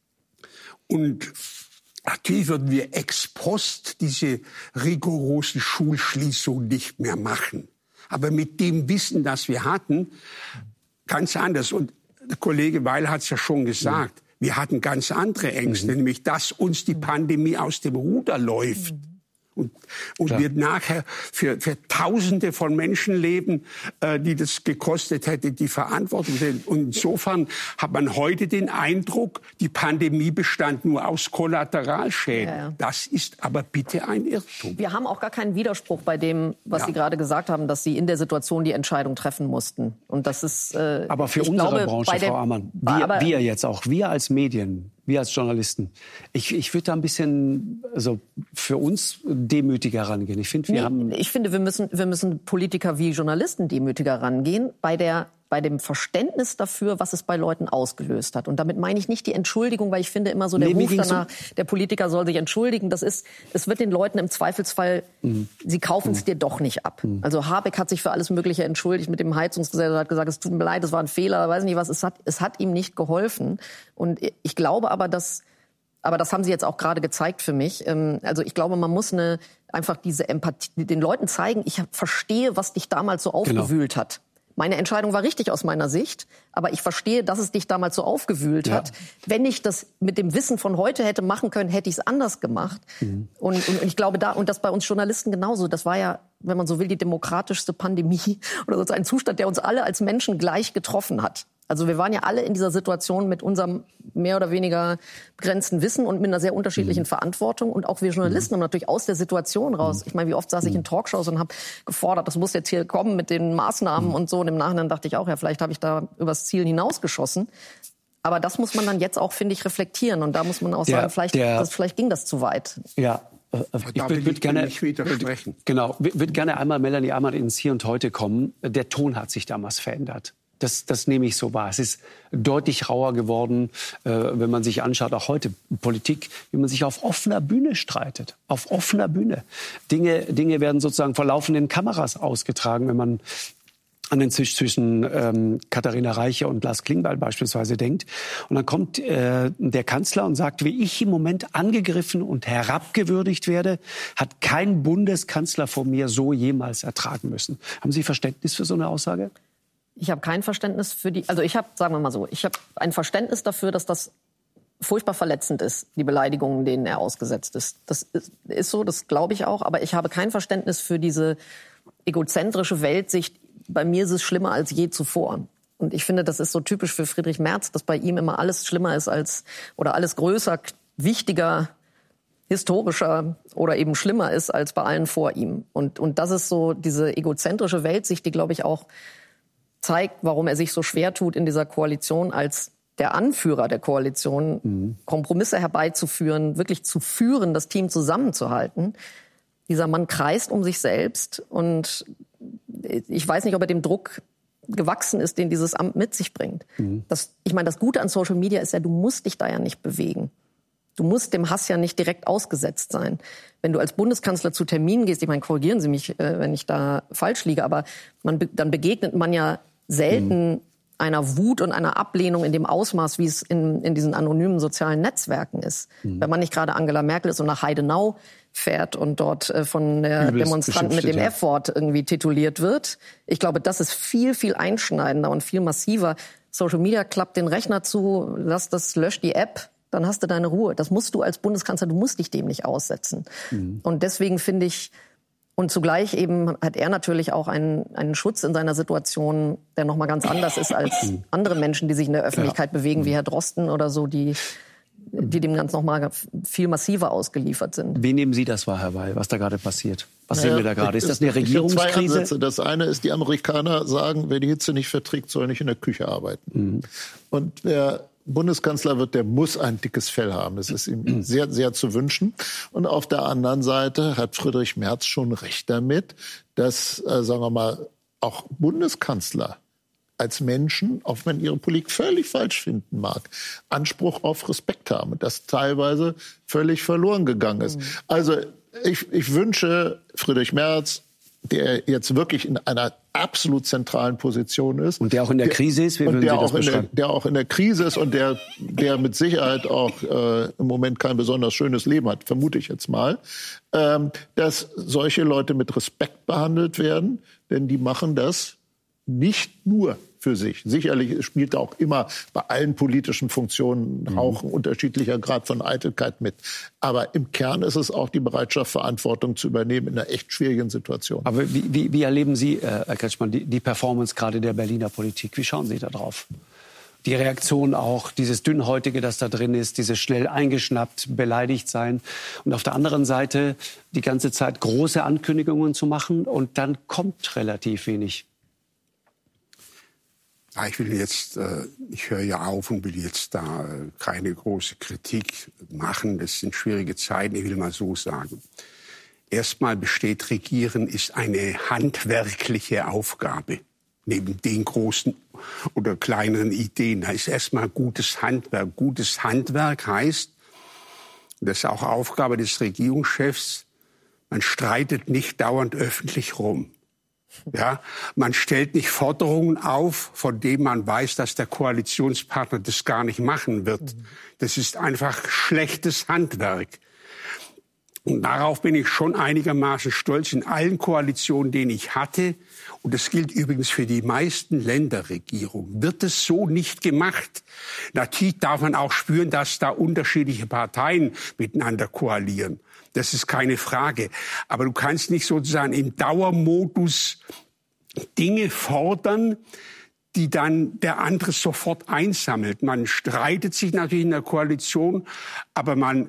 Und natürlich würden wir ex post diese rigorosen Schulschließungen nicht mehr machen. Aber mit dem Wissen, das wir hatten, ganz anders. Und der Kollege Weil hat es ja schon gesagt. Mhm. Wir hatten ganz andere Ängste, mhm. nämlich, dass uns die Pandemie aus dem Ruder läuft. Mhm. Und, und wir nachher für, für Tausende von Menschenleben, äh, die das gekostet hätte, die Verantwortung sind. Und insofern hat man heute den Eindruck, die Pandemie bestand nur aus Kollateralschäden. Ja, ja. Das ist aber bitte ein Irrtum. Wir haben auch gar keinen Widerspruch bei dem, was ja. Sie gerade gesagt haben, dass Sie in der Situation die Entscheidung treffen mussten. Und das ist. Äh, aber für unsere glaube, Branche, Frau Ammann, wir, wir jetzt auch, wir als Medien. Wir als Journalisten. Ich, ich würde da ein bisschen, also für uns demütiger rangehen. Ich finde, wir nee, haben. Ich finde, wir müssen, wir müssen Politiker wie Journalisten demütiger rangehen bei der, bei dem Verständnis dafür, was es bei Leuten ausgelöst hat. Und damit meine ich nicht die Entschuldigung, weil ich finde immer so der nee, Ruf danach, so der Politiker soll sich entschuldigen. Das ist, es wird den Leuten im Zweifelsfall, mhm. sie kaufen es mhm. dir doch nicht ab. Mhm. Also Habeck hat sich für alles Mögliche entschuldigt mit dem Heizungsgesetz, hat gesagt, es tut mir leid, es war ein Fehler, weiß nicht was. Es hat, es hat ihm nicht geholfen. Und ich glaube aber, dass, aber das haben Sie jetzt auch gerade gezeigt für mich. Also ich glaube, man muss eine, einfach diese Empathie, den Leuten zeigen, ich verstehe, was dich damals so aufgewühlt genau. hat. Meine Entscheidung war richtig aus meiner Sicht, aber ich verstehe, dass es dich damals so aufgewühlt ja. hat. Wenn ich das mit dem Wissen von heute hätte machen können, hätte ich es anders gemacht. Mhm. Und, und, und ich glaube da, und das bei uns Journalisten genauso, das war ja, wenn man so will, die demokratischste Pandemie oder so ein Zustand, der uns alle als Menschen gleich getroffen hat. Also wir waren ja alle in dieser Situation mit unserem mehr oder weniger begrenzten Wissen und mit einer sehr unterschiedlichen mhm. Verantwortung. Und auch wir Journalisten mhm. haben natürlich aus der Situation raus, ich meine, wie oft saß ich in Talkshows und habe gefordert, das muss jetzt hier kommen mit den Maßnahmen mhm. und so. Und im Nachhinein dachte ich auch, ja, vielleicht habe ich da übers Ziel hinausgeschossen. Aber das muss man dann jetzt auch, finde ich, reflektieren. Und da muss man auch der, sagen, vielleicht, der, das, vielleicht ging das zu weit. Ja. Ich würde würd gerne, widersprechen. Genau, würde gerne einmal Melanie Ammann ins Hier und Heute kommen. Der Ton hat sich damals verändert. Das, das nehme ich so wahr. Es ist deutlich rauer geworden, äh, wenn man sich anschaut, auch heute Politik, wie man sich auf offener Bühne streitet. Auf offener Bühne. Dinge, Dinge werden sozusagen vor laufenden Kameras ausgetragen, wenn man an den Tisch zwischen ähm, Katharina Reiche und Lars Klingbeil beispielsweise denkt. Und dann kommt äh, der Kanzler und sagt, wie ich im Moment angegriffen und herabgewürdigt werde, hat kein Bundeskanzler vor mir so jemals ertragen müssen. Haben Sie Verständnis für so eine Aussage? Ich habe kein Verständnis für die, also ich habe, sagen wir mal so, ich habe ein Verständnis dafür, dass das furchtbar verletzend ist, die Beleidigungen, denen er ausgesetzt ist. Das ist, ist so, das glaube ich auch, aber ich habe kein Verständnis für diese egozentrische Weltsicht, bei mir ist es schlimmer als je zuvor. Und ich finde, das ist so typisch für Friedrich Merz, dass bei ihm immer alles schlimmer ist als, oder alles größer, wichtiger, historischer oder eben schlimmer ist als bei allen vor ihm. Und, und das ist so diese egozentrische Weltsicht, die, glaube ich, auch zeigt, warum er sich so schwer tut, in dieser Koalition als der Anführer der Koalition mhm. Kompromisse herbeizuführen, wirklich zu führen, das Team zusammenzuhalten. Dieser Mann kreist um sich selbst und ich weiß nicht, ob er dem Druck gewachsen ist, den dieses Amt mit sich bringt. Mhm. Das, ich meine, das Gute an Social Media ist ja, du musst dich da ja nicht bewegen. Du musst dem Hass ja nicht direkt ausgesetzt sein. Wenn du als Bundeskanzler zu Terminen gehst, ich meine, korrigieren Sie mich, äh, wenn ich da falsch liege, aber man, dann begegnet man ja selten mhm. einer Wut und einer Ablehnung in dem Ausmaß, wie es in, in diesen anonymen sozialen Netzwerken ist. Mhm. Wenn man nicht gerade Angela Merkel ist und nach Heidenau fährt und dort äh, von der Übelst Demonstranten mit dem ja. F-Wort irgendwie tituliert wird. Ich glaube, das ist viel, viel einschneidender und viel massiver. Social Media klappt den Rechner zu, lass das, lösch die App, dann hast du deine Ruhe. Das musst du als Bundeskanzler, du musst dich dem nicht aussetzen. Mhm. Und deswegen finde ich, und zugleich eben hat er natürlich auch einen, einen Schutz in seiner Situation, der nochmal ganz anders ist als andere Menschen, die sich in der Öffentlichkeit ja. bewegen, wie Herr Drosten oder so, die, die dem ganz nochmal viel massiver ausgeliefert sind. Wie nehmen Sie das wahr, Herr Weil, was da gerade passiert? Was naja, sehen wir da gerade? Ist das eine Regierungskrise? Zwei das eine ist, die Amerikaner sagen, wer die Hitze nicht verträgt, soll nicht in der Küche arbeiten. Mhm. Und wer Bundeskanzler wird, der muss ein dickes Fell haben. Das ist ihm sehr, sehr zu wünschen. Und auf der anderen Seite hat Friedrich Merz schon recht damit, dass, äh, sagen wir mal, auch Bundeskanzler als Menschen, auch wenn ihre Politik völlig falsch finden mag, Anspruch auf Respekt haben. Und das teilweise völlig verloren gegangen ist. Mhm. Also ich, ich wünsche Friedrich Merz, der jetzt wirklich in einer absolut zentralen Position ist. Und der auch in der, der Krise ist, wie würden Sie das auch beschreiben? Der, der auch in der Krise ist und der, der mit Sicherheit auch äh, im Moment kein besonders schönes Leben hat, vermute ich jetzt mal, ähm, dass solche Leute mit Respekt behandelt werden, denn die machen das nicht nur für sich. Sicherlich spielt auch immer bei allen politischen Funktionen ein Hauch ein unterschiedlicher Grad von Eitelkeit mit. Aber im Kern ist es auch die Bereitschaft, Verantwortung zu übernehmen in einer echt schwierigen Situation. Aber wie, wie, wie erleben Sie, Herr Kretschmann, die, die Performance gerade der Berliner Politik? Wie schauen Sie da drauf? Die Reaktion auch, dieses Dünnhäutige, das da drin ist, dieses schnell eingeschnappt, beleidigt sein. Und auf der anderen Seite die ganze Zeit große Ankündigungen zu machen und dann kommt relativ wenig. Ja, ich will jetzt, äh, ich höre ja auf und will jetzt da äh, keine große Kritik machen. Das sind schwierige Zeiten, ich will mal so sagen. Erstmal besteht Regieren ist eine handwerkliche Aufgabe. Neben den großen oder kleineren Ideen. Da ist erstmal gutes Handwerk. Gutes Handwerk heißt, das ist auch Aufgabe des Regierungschefs, man streitet nicht dauernd öffentlich rum. Ja, man stellt nicht Forderungen auf, von denen man weiß, dass der Koalitionspartner das gar nicht machen wird. Das ist einfach schlechtes Handwerk. Und darauf bin ich schon einigermaßen stolz in allen Koalitionen, denen ich hatte. Und das gilt übrigens für die meisten Länderregierungen. Wird es so nicht gemacht? Natürlich darf man auch spüren, dass da unterschiedliche Parteien miteinander koalieren. Das ist keine Frage. Aber du kannst nicht sozusagen im Dauermodus Dinge fordern, die dann der andere sofort einsammelt. Man streitet sich natürlich in der Koalition, aber man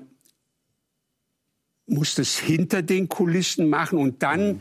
muss das hinter den Kulissen machen und dann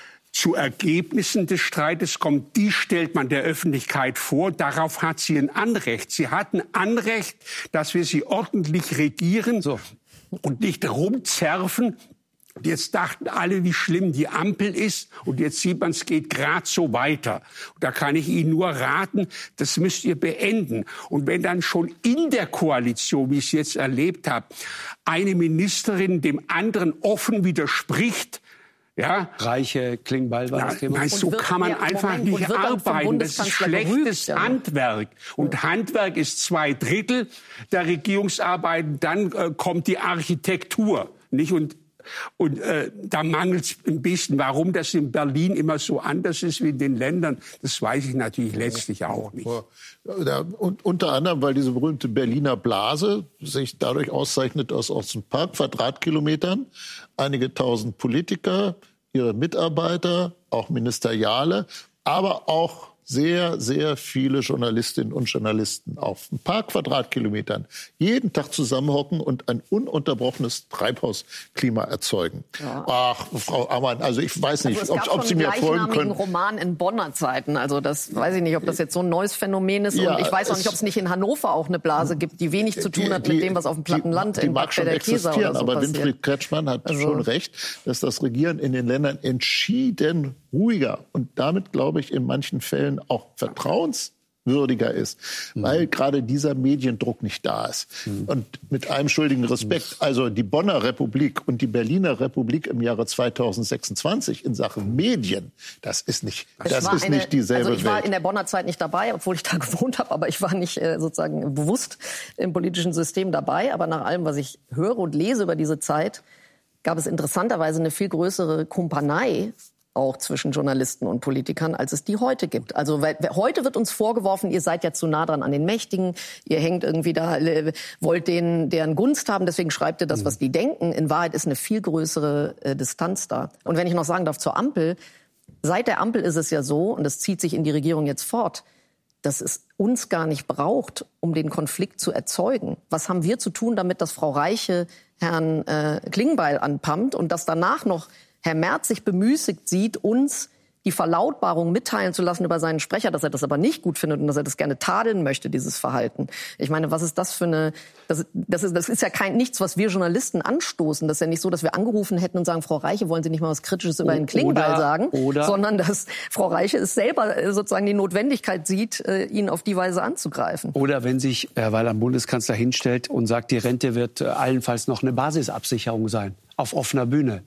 zu Ergebnissen des Streites kommt. Die stellt man der Öffentlichkeit vor. Darauf hat sie ein Anrecht. Sie hat ein Anrecht, dass wir sie ordentlich regieren. So. Und nicht rumzerfen. Und jetzt dachten alle, wie schlimm die Ampel ist. Und jetzt sieht man, es geht gerade so weiter. Und da kann ich Ihnen nur raten, das müsst ihr beenden. Und wenn dann schon in der Koalition, wie ich es jetzt erlebt habe, eine Ministerin dem anderen offen widerspricht, ja. Reiche Klingbeil war Na, das Thema. Nein, so wird, kann man ja, einfach Moment, nicht arbeiten. Das ist schlechtes gerügt, ja. Handwerk. Und ja. Handwerk ist zwei Drittel der Regierungsarbeiten. Dann äh, kommt die Architektur, nicht? Und Und äh, da mangelt es ein bisschen. Warum das in Berlin immer so anders ist wie in den Ländern, das weiß ich natürlich letztlich auch nicht. Ja, und unter anderem, weil diese berühmte Berliner Blase sich dadurch auszeichnet, dass aus ein paar Quadratkilometern einige tausend Politiker, ihre Mitarbeiter, auch Ministeriale, aber auch sehr, sehr viele Journalistinnen und Journalisten auf ein paar Quadratkilometern jeden Tag zusammenhocken und ein ununterbrochenes Treibhausklima erzeugen. Ja. Ach, Frau Ammann, also ich weiß nicht, also ob, ob Sie mir folgen können. Roman in Bonner Zeiten, also das weiß ich nicht, ob das jetzt so ein neues Phänomen ist. Ja, und ich weiß auch nicht, ob es nicht in Hannover auch eine Blase gibt, die wenig zu tun die, hat mit die, dem, was auf dem platten Land die, die in mag schon existieren, so aber passiert. Winfried Kretschmann hat also schon recht, dass das Regieren in den Ländern entschieden ruhiger und damit, glaube ich, in manchen Fällen auch vertrauenswürdiger ist, mhm. weil gerade dieser Mediendruck nicht da ist. Mhm. Und mit allem schuldigen Respekt, also die Bonner Republik und die Berliner Republik im Jahre zweitausendsechsundzwanzig in Sachen Medien, das ist nicht, das ist eine, nicht dieselbe also ich war Welt. in der Bonner Zeit nicht dabei, obwohl ich da gewohnt habe, aber ich war nicht äh, sozusagen bewusst im politischen System dabei. Aber nach allem, was ich höre und lese über diese Zeit, gab es interessanterweise eine viel größere Kumpanei auch zwischen Journalisten und Politikern, als es die heute gibt. Also weil, heute wird uns vorgeworfen, ihr seid ja zu nah dran an den Mächtigen, ihr hängt irgendwie da, wollt denen deren Gunst haben, deswegen schreibt ihr das, was die denken. In Wahrheit ist eine viel größere äh, Distanz da. Und wenn ich noch sagen darf zur Ampel, seit der Ampel ist es ja so, und das zieht sich in die Regierung jetzt fort, dass es uns gar nicht braucht, um den Konflikt zu erzeugen. Was haben wir zu tun, damit dass Frau Reiche Herrn äh, Klingbeil anpammt und dass danach noch Herr Merz sich bemüßigt sieht, uns die Verlautbarung mitteilen zu lassen über seinen Sprecher, dass er das aber nicht gut findet und dass er das gerne tadeln möchte, dieses Verhalten. Ich meine, was ist das für eine... Das, das, ist, das ist ja kein nichts, was wir Journalisten anstoßen. Das ist ja nicht so, dass wir angerufen hätten und sagen, Frau Reiche, wollen Sie nicht mal was Kritisches über Herrn Klingbeil sagen? Oder, sondern dass Frau Reiche es selber sozusagen die Notwendigkeit sieht, ihn auf die Weise anzugreifen. Oder wenn sich Herr Weil am Bundeskanzler hinstellt und sagt, die Rente wird allenfalls noch eine Basisabsicherung sein, auf offener Bühne.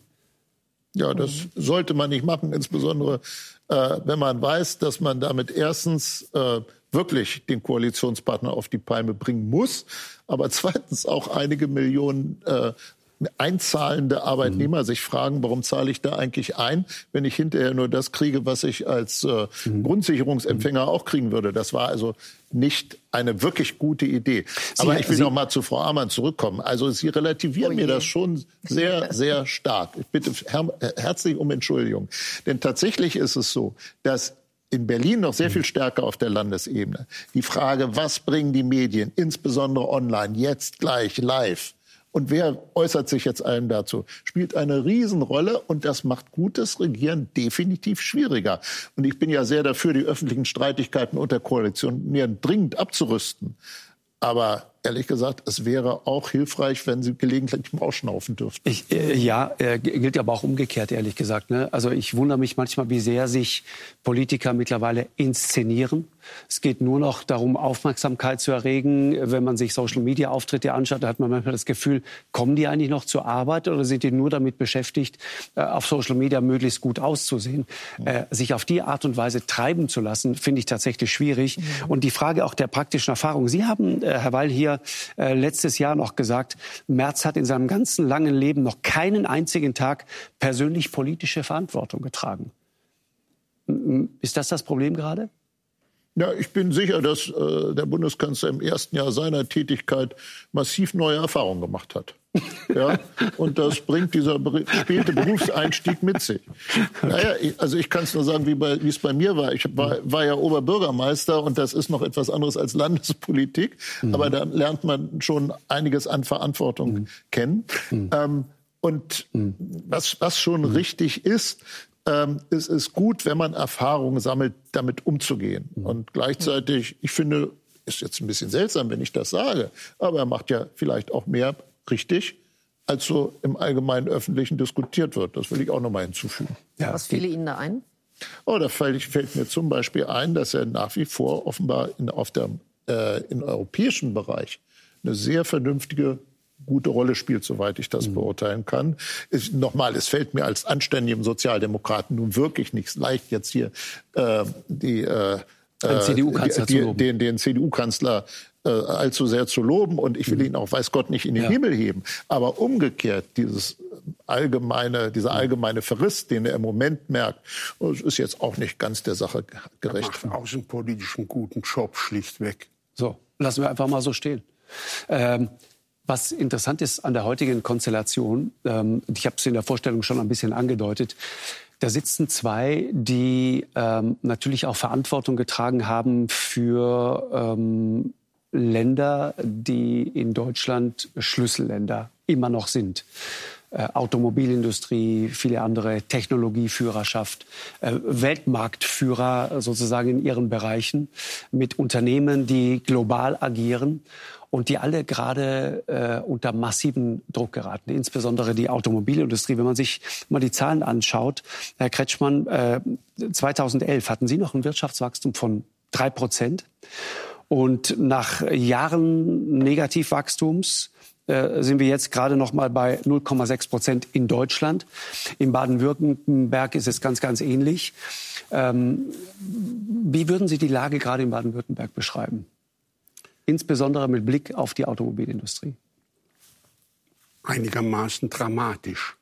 Ja, das sollte man nicht machen, insbesondere äh, wenn man weiß, dass man damit erstens äh, wirklich den Koalitionspartner auf die Palme bringen muss, aber zweitens auch einige Millionen äh, einzahlende Arbeitnehmer mhm. sich fragen, warum zahle ich da eigentlich ein, wenn ich hinterher nur das kriege, was ich als äh, mhm. Grundsicherungsempfänger auch kriegen würde. Das war also nicht eine wirklich gute Idee. Sie, Aber ich will Sie, noch mal zu Frau Amann zurückkommen. Also Sie relativieren oh mir das schon sehr, sehr stark. Ich bitte her- herzlich um Entschuldigung. Denn tatsächlich ist es so, dass in Berlin noch sehr viel stärker auf der Landesebene die Frage, was bringen die Medien, insbesondere online, jetzt gleich live, und wer äußert sich jetzt allen dazu, spielt eine Riesenrolle, und das macht gutes Regieren definitiv schwieriger. Und ich bin ja sehr dafür, die öffentlichen Streitigkeiten unter Koalitionären dringend abzurüsten. Aber ehrlich gesagt, es wäre auch hilfreich, wenn Sie gelegentlich mal ausschnaufen dürften. Ich, äh, ja, äh, gilt aber auch umgekehrt, ehrlich gesagt. Ne? Also ich wundere mich manchmal, wie sehr sich Politiker mittlerweile inszenieren. Es geht nur noch darum, Aufmerksamkeit zu erregen. Wenn man sich Social-Media-Auftritte anschaut, da hat man manchmal das Gefühl, kommen die eigentlich noch zur Arbeit oder sind die nur damit beschäftigt, äh, auf Social Media möglichst gut auszusehen? Mhm. Äh, sich auf die Art und Weise treiben zu lassen, finde ich tatsächlich schwierig. Mhm. Und die Frage auch der praktischen Erfahrung. Sie haben, äh, Herr Weil, hier Äh, letztes Jahr noch gesagt, Merz hat in seinem ganzen langen Leben noch keinen einzigen Tag persönlich politische Verantwortung getragen. Ist das das Problem gerade? Ja, ich bin sicher, dass äh, der Bundeskanzler im ersten Jahr seiner Tätigkeit massiv neue Erfahrungen gemacht hat. Ja, und das bringt dieser ber- späte Berufseinstieg mit sich. Naja, ich, also ich kann es nur sagen, wie, bei, wie es bei mir war. Ich war, war ja Oberbürgermeister, und das ist noch etwas anderes als Landespolitik. Mhm. Aber da lernt man schon einiges an Verantwortung mhm. kennen. Mhm. Ähm, und mhm. was, was schon mhm. richtig ist, Ähm, es ist gut, wenn man Erfahrungen sammelt, damit umzugehen. Mhm. Und gleichzeitig, ich finde, ist jetzt ein bisschen seltsam, wenn ich das sage, aber er macht ja vielleicht auch mehr richtig, als so im allgemeinen Öffentlichen diskutiert wird. Das will ich auch noch mal hinzufügen. Ja, was fiel Ihnen da ein? Oh, da fällt, fällt mir zum Beispiel ein, dass er nach wie vor offenbar in, auf der, äh, im europäischen Bereich eine sehr vernünftige, gute Rolle spielt, soweit ich das mhm. beurteilen kann. Ich, nochmal, es fällt mir als anständigem Sozialdemokraten nun wirklich nicht leicht, jetzt hier äh, die, äh, C D U-Kanzler die, die, den, den C D U-Kanzler äh, allzu sehr zu loben. Und ich will mhm. ihn auch, weiß Gott, nicht in den ja. Himmel heben. Aber umgekehrt, dieses allgemeine, dieser allgemeine Verriss, den er im Moment merkt, das ist jetzt auch nicht ganz der Sache gerecht. Er macht außenpolitisch einen guten Job, schlichtweg. So, lassen wir einfach mal so stehen. Ähm, Was interessant ist an der heutigen Konstellation, ähm, ich habe es in der Vorstellung schon ein bisschen angedeutet, da sitzen zwei, die ähm, natürlich auch Verantwortung getragen haben für ähm, Länder, die in Deutschland Schlüsselländer immer noch sind. Äh, Automobilindustrie, viele andere, Technologieführerschaft, äh, Weltmarktführer sozusagen in ihren Bereichen mit Unternehmen, die global agieren. Und die alle gerade äh, unter massiven Druck geraten, insbesondere die Automobilindustrie. Wenn man sich mal die Zahlen anschaut, Herr Kretschmann, äh, zweitausendelf hatten Sie noch ein Wirtschaftswachstum von drei Prozent. Und nach Jahren Negativwachstums äh, sind wir jetzt gerade noch mal bei null Komma sechs Prozent in Deutschland. In Baden-Württemberg ist es ganz, ganz ähnlich. Ähm, wie würden Sie die Lage gerade in Baden-Württemberg beschreiben? Insbesondere mit Blick auf die Automobilindustrie. Einigermaßen dramatisch.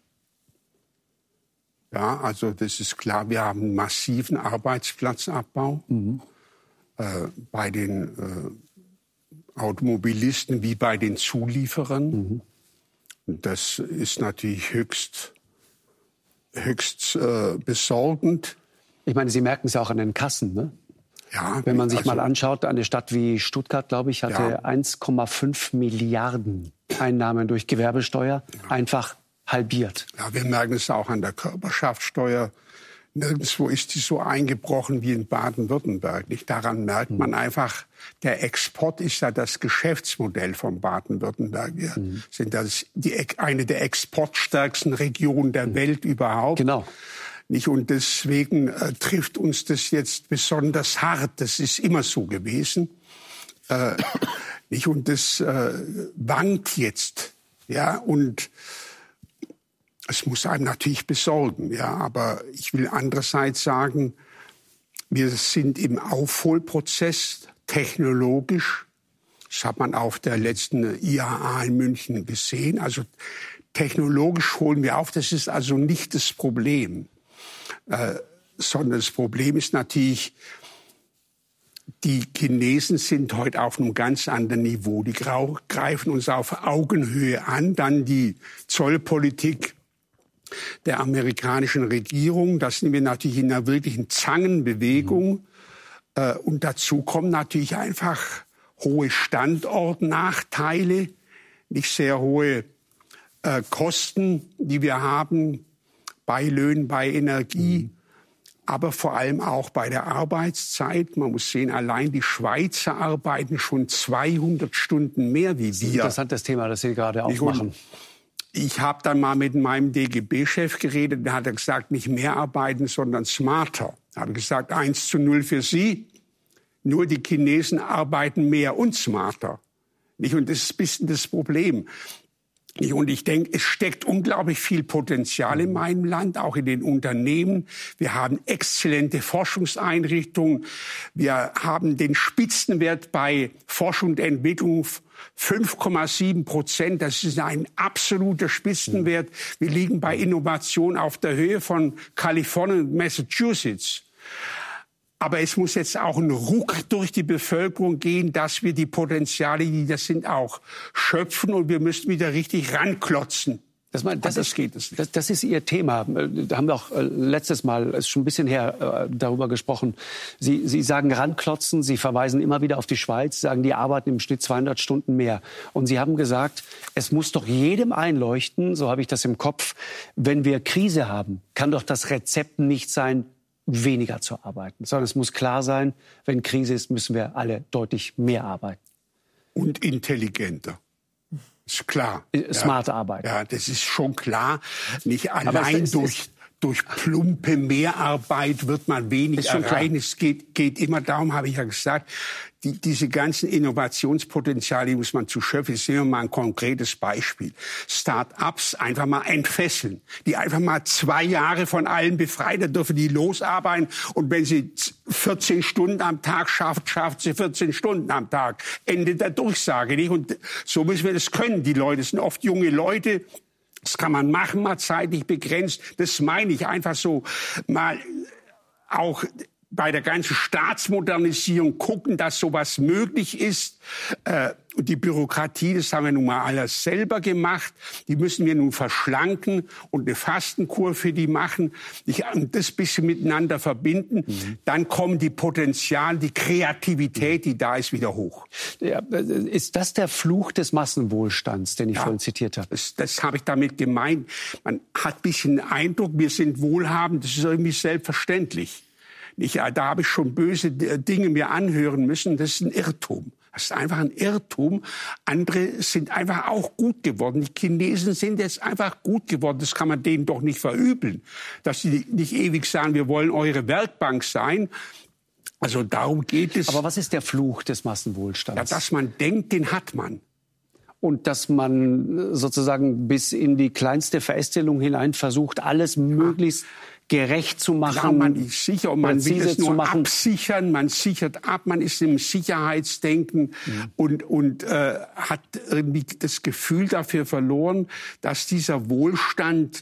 Ja, also das ist klar, wir haben einen massiven Arbeitsplatzabbau mhm. äh, bei den äh, Automobilisten wie bei den Zulieferern. Mhm. Das ist natürlich höchst, höchst äh, besorgend. Ich meine, Sie merken es ja auch an den Kassen, ne? Ja, wenn man sich also, mal anschaut, eine Stadt wie Stuttgart, glaube ich, hatte ja. eins Komma fünf Milliarden Einnahmen durch Gewerbesteuer ja. einfach halbiert. Ja, wir merken es auch an der Körperschaftssteuer. Nirgendwo ist die so eingebrochen wie in Baden-Württemberg. Nicht? Daran merkt mhm. man einfach, der Export ist ja das Geschäftsmodell von Baden-Württemberg. Wir mhm. sind das die, eine der exportstärksten Regionen der mhm. Welt überhaupt. Genau. Nicht? Und deswegen äh, trifft uns das jetzt besonders hart. Das ist immer so gewesen. Äh, nicht? Und das äh, wankt jetzt. Ja? Und es muss einem natürlich besorgen. Ja? Aber ich will andererseits sagen, wir sind im Aufholprozess technologisch. Das hat man auf der letzten I A A in München gesehen. Also technologisch holen wir auf. Das ist also nicht das Problem, äh, sondern das Problem ist natürlich, die Chinesen sind heute auf einem ganz anderen Niveau. Die greifen uns auf Augenhöhe an. Dann die Zollpolitik der amerikanischen Regierung. Da sind wir natürlich in einer wirklichen Zangenbewegung. Mhm. Und dazu kommen natürlich einfach hohe Standortnachteile, nicht sehr hohe äh, Kosten, die wir haben bei Löhnen, bei Energie. Mhm. Aber vor allem auch bei der Arbeitszeit. Man muss sehen, allein die Schweizer arbeiten schon zweihundert Stunden mehr wie wir. Das ist ein interessantes Thema, das Sie gerade aufmachen. Ich habe dann mal mit meinem D G B-Chef geredet. Da hat er gesagt, nicht mehr arbeiten, sondern smarter. Da habe ich gesagt, eins zu null für Sie. Nur die Chinesen arbeiten mehr und smarter. Und das ist ein bisschen das Problem. Und ich denke, es steckt unglaublich viel Potenzial in meinem Land, auch in den Unternehmen. Wir haben exzellente Forschungseinrichtungen. Wir haben den Spitzenwert bei Forschung und Entwicklung fünf Komma sieben Prozent. Das ist ein absoluter Spitzenwert. Wir liegen bei Innovation auf der Höhe von Kalifornien und Massachusetts. Aber es muss jetzt auch ein Ruck durch die Bevölkerung gehen, dass wir die Potenziale, die das sind, auch schöpfen. Und wir müssen wieder richtig ranklotzen. Das, das, das, ist, geht es das, das ist Ihr Thema. Da haben wir auch letztes Mal, ist schon ein bisschen her, darüber gesprochen. Sie, Sie sagen ranklotzen, Sie verweisen immer wieder auf die Schweiz, sagen, die arbeiten im Schnitt zweihundert Stunden mehr. Und Sie haben gesagt, es muss doch jedem einleuchten, so habe ich das im Kopf, wenn wir Krise haben, kann doch das Rezept nicht sein, weniger zu arbeiten, sondern es muss klar sein, wenn Krise ist, müssen wir alle deutlich mehr arbeiten. Und intelligenter. Ist klar. Smart ja. arbeiten. Ja, das ist schon klar. Nicht allein durch, durch plumpe Mehrarbeit wird man wenig erreichen. Es geht, geht immer darum, habe ich ja gesagt, die, diese ganzen Innovationspotenziale, die muss man zu schöpfen. Sehen wir mal ein konkretes Beispiel. Start-ups einfach mal entfesseln. Die einfach mal zwei Jahre von allen befreien, da dürfen die losarbeiten. Und wenn sie vierzehn Stunden am Tag schafft, schafft sie vierzehn Stunden am Tag. Ende der Durchsage, nicht? Und so müssen wir das können. Die Leute sind oft junge Leute. Das kann man machen, mal zeitlich begrenzt. Das meine ich einfach so. Mal auch bei der ganzen Staatsmodernisierung gucken, dass sowas möglich ist. Äh, die Bürokratie, das haben wir nun mal alles selber gemacht. Die müssen wir nun verschlanken und eine Fastenkur für die machen. Ich, und das bisschen miteinander verbinden. Mhm. Dann kommen die Potenziale, die Kreativität, die da ist, wieder hoch. Ja, ist das der Fluch des Massenwohlstands, den ich ja, vorhin zitiert habe? Das, das habe ich damit gemeint. Man hat ein bisschen den Eindruck, wir sind wohlhabend. Das ist irgendwie selbstverständlich. Ich, da habe ich schon böse Dinge mir anhören müssen. Das ist ein Irrtum. Das ist einfach ein Irrtum. Andere sind einfach auch gut geworden. Die Chinesen sind jetzt einfach gut geworden. Das kann man denen doch nicht verübeln. Dass sie nicht ewig sagen, wir wollen eure Werkbank sein. Also darum geht es. Aber was ist der Fluch des Massenwohlstands? Ja, dass man denkt, den hat man. Und dass man sozusagen bis in die kleinste Verästelung hinein versucht, alles möglichst gerecht zu machen. Ja, man ist sicher und man will es nur absichern, man sichert ab, man ist im Sicherheitsdenken mhm. und, und äh, hat irgendwie das Gefühl dafür verloren, dass dieser Wohlstand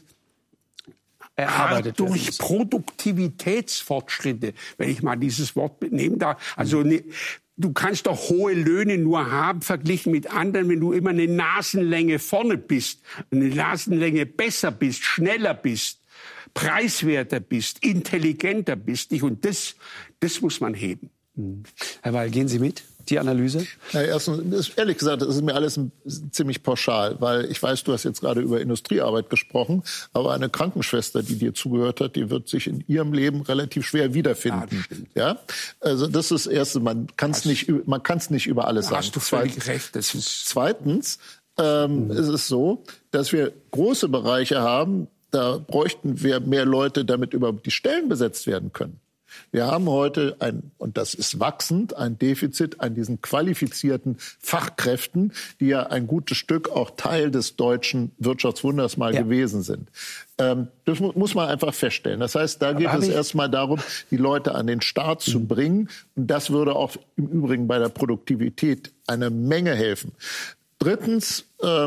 erarbeitet durch Produktivitätsfortschritte, wenn ich mal dieses Wort nehmen darf. Also ne, du kannst doch hohe Löhne nur haben, verglichen mit anderen, wenn du immer eine Nasenlänge vorne bist, eine Nasenlänge besser bist, schneller bist, preiswerter bist, intelligenter bist. Und das, das muss man heben. Herr Weil, gehen Sie mit, die Analyse? Ja, erstens, ehrlich gesagt, das ist mir alles ziemlich pauschal, weil ich weiß, du hast jetzt gerade über Industriearbeit gesprochen, aber eine Krankenschwester, die dir zugehört hat, die wird sich in ihrem Leben relativ schwer wiederfinden. Ja, ja? Also das ist das Erste, man kann es nicht, man kann es nicht über alles sagen. Hast du völlig recht. Das ist Zweitens ähm, mhm. ist es so, dass wir große Bereiche haben, da bräuchten wir mehr Leute, damit überhaupt die Stellen besetzt werden können. Wir haben heute ein, und das ist wachsend, ein Defizit an diesen qualifizierten Fachkräften, die ja ein gutes Stück auch Teil des deutschen Wirtschaftswunders mal ja. gewesen sind. Ähm, das mu- muss man einfach feststellen. Das heißt, da geht es erstmal darum, die Leute an den Start zu mhm. bringen. Und das würde auch im Übrigen bei der Produktivität eine Menge helfen. Drittens, ähm,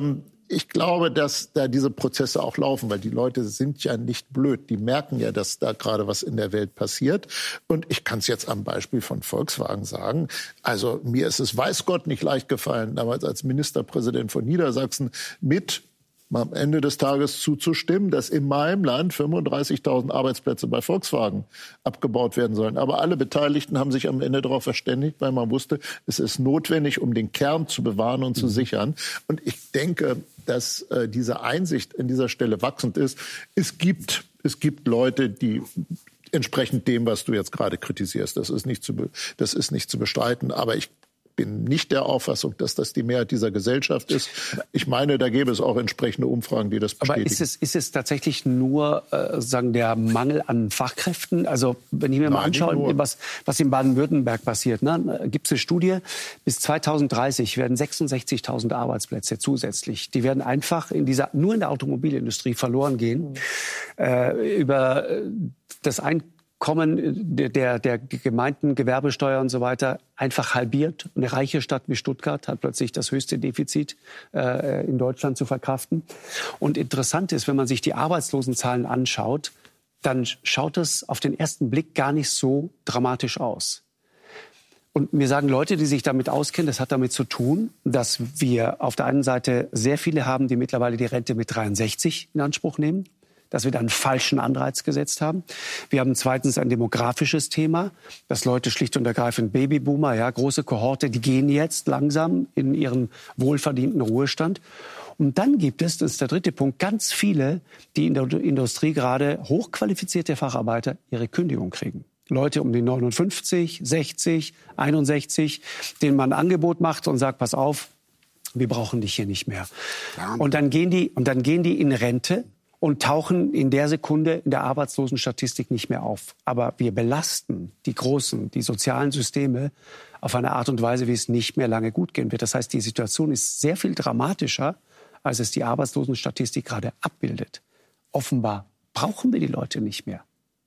ich glaube, dass da diese Prozesse auch laufen, weil die Leute sind ja nicht blöd. Die merken ja, dass da gerade was in der Welt passiert. Und ich kann es jetzt am Beispiel von Volkswagen sagen. Also mir ist es, weiß Gott, nicht leicht gefallen, damals als Ministerpräsident von Niedersachsen mit am Ende des Tages zuzustimmen, dass in meinem Land fünfunddreißigtausend Arbeitsplätze bei Volkswagen abgebaut werden sollen. Aber alle Beteiligten haben sich am Ende darauf verständigt, weil man wusste, es ist notwendig, um den Kern zu bewahren und zu sichern. Und ich denke, dass äh, diese Einsicht an dieser Stelle wachsend ist. Es gibt, es gibt Leute, die entsprechend dem, was du jetzt gerade kritisierst, das ist nicht zu, be- das ist nicht zu bestreiten. Aber ich bin nicht der Auffassung, dass das die Mehrheit dieser Gesellschaft ist. Ich meine, da gäbe es auch entsprechende Umfragen, die das bestätigen. Aber ist es, ist es tatsächlich nur äh, sagen der Mangel an Fachkräften? Also wenn ich mir Nein, mal anschaue, was, was in Baden-Württemberg passiert, ne? Gibt es eine Studie, bis zweitausenddreißig werden sechsundsechzigtausend Arbeitsplätze zusätzlich. Die werden einfach in dieser, nur in der Automobilindustrie verloren gehen. Mhm. Äh, über das Einkommen Kommen der, der, der Gemeinden, Gewerbesteuer und so weiter einfach halbiert. Eine reiche Stadt wie Stuttgart hat plötzlich das höchste Defizit äh, in Deutschland zu verkraften. Und interessant ist, wenn man sich die Arbeitslosenzahlen anschaut, dann schaut es auf den ersten Blick gar nicht so dramatisch aus. Und mir sagen Leute, die sich damit auskennen, das hat damit zu tun, dass wir auf der einen Seite sehr viele haben, die mittlerweile die Rente mit dreiundsechzig in Anspruch nehmen, dass wir da einen falschen Anreiz gesetzt haben. Wir haben zweitens ein demografisches Thema, dass Leute schlicht und ergreifend Babyboomer, ja, große Kohorte, die gehen jetzt langsam in ihren wohlverdienten Ruhestand. Und dann gibt es, das ist der dritte Punkt, ganz viele, die in der Industrie gerade hochqualifizierte Facharbeiter ihre Kündigung kriegen. Leute um die neunundfünfzig, sechzig, einundsechzig, denen man ein Angebot macht und sagt, pass auf, wir brauchen dich hier nicht mehr. Ja. Und dann gehen die, und dann gehen die in Rente und tauchen in der Sekunde in der Arbeitslosenstatistik nicht mehr auf. Aber wir belasten die großen, die sozialen Systeme auf eine Art und Weise, wie es nicht mehr lange gut gehen wird. Das heißt, die Situation ist sehr viel dramatischer, als es die Arbeitslosenstatistik gerade abbildet. Offenbar brauchen wir die Leute nicht mehr.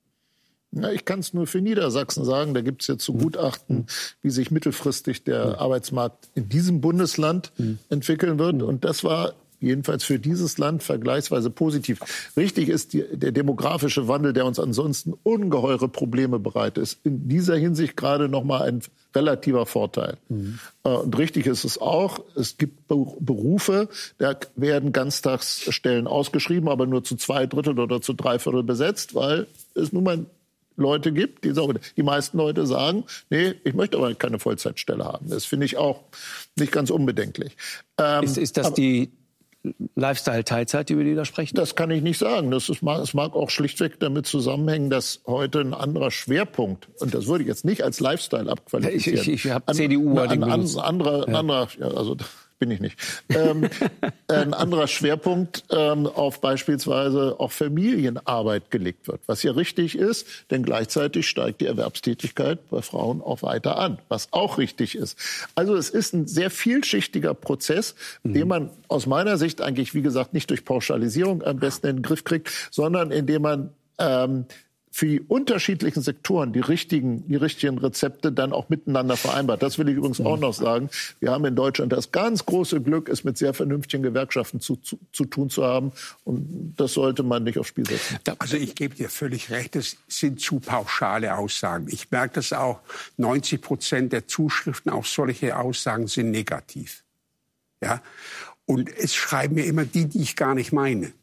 Ja, ich kann es nur für Niedersachsen sagen. Da gibt es jetzt so Gutachten, wie sich mittelfristig der mhm. Arbeitsmarkt in diesem Bundesland mhm. entwickeln wird. Mhm. Und das war jedenfalls für dieses Land vergleichsweise positiv. Richtig ist die, der demografische Wandel, der uns ansonsten ungeheure Probleme bereitet, ist in dieser Hinsicht gerade noch mal ein relativer Vorteil. Mhm. Und richtig ist es auch, es gibt Berufe, da werden Ganztagsstellen ausgeschrieben, aber nur zu zwei Drittel oder zu drei Viertel besetzt, weil es nun mal Leute gibt, die sagen, die meisten Leute sagen, nee, ich möchte aber keine Vollzeitstelle haben. Das finde ich auch nicht ganz unbedenklich. Ähm, ist, ist das aber die Lifestyle-Teilzeit, über die da sprechen? Das kann ich nicht sagen. Das ist, es mag auch schlichtweg damit zusammenhängen, dass heute ein anderer Schwerpunkt, und das würde ich jetzt nicht als Lifestyle abqualifizieren. Ich, ich, ich habe C D U. Ein, ein, ein anderer, ja. anderer, ja, also bin ich nicht. Ähm, ein anderer Schwerpunkt ähm, auf beispielsweise auch Familienarbeit gelegt wird, was ja richtig ist, denn gleichzeitig steigt die Erwerbstätigkeit bei Frauen auch weiter an, was auch richtig ist. Also es ist ein sehr vielschichtiger Prozess, mhm. den man aus meiner Sicht eigentlich, wie gesagt, nicht durch Pauschalisierung am besten in den Griff kriegt, sondern indem man ähm, für die unterschiedlichen Sektoren die richtigen, die richtigen Rezepte dann auch miteinander vereinbart. Das will ich übrigens auch noch sagen. Wir haben in Deutschland das ganz große Glück, es mit sehr vernünftigen Gewerkschaften zu, zu, zu tun zu haben. Und das sollte man nicht aufs Spiel setzen. Also ich gebe dir völlig recht, das sind zu pauschale Aussagen. Ich merke das auch, neunzig Prozent der Zuschriften auf solche Aussagen sind negativ. Ja? Und es schreiben mir immer die, die ich gar nicht meine.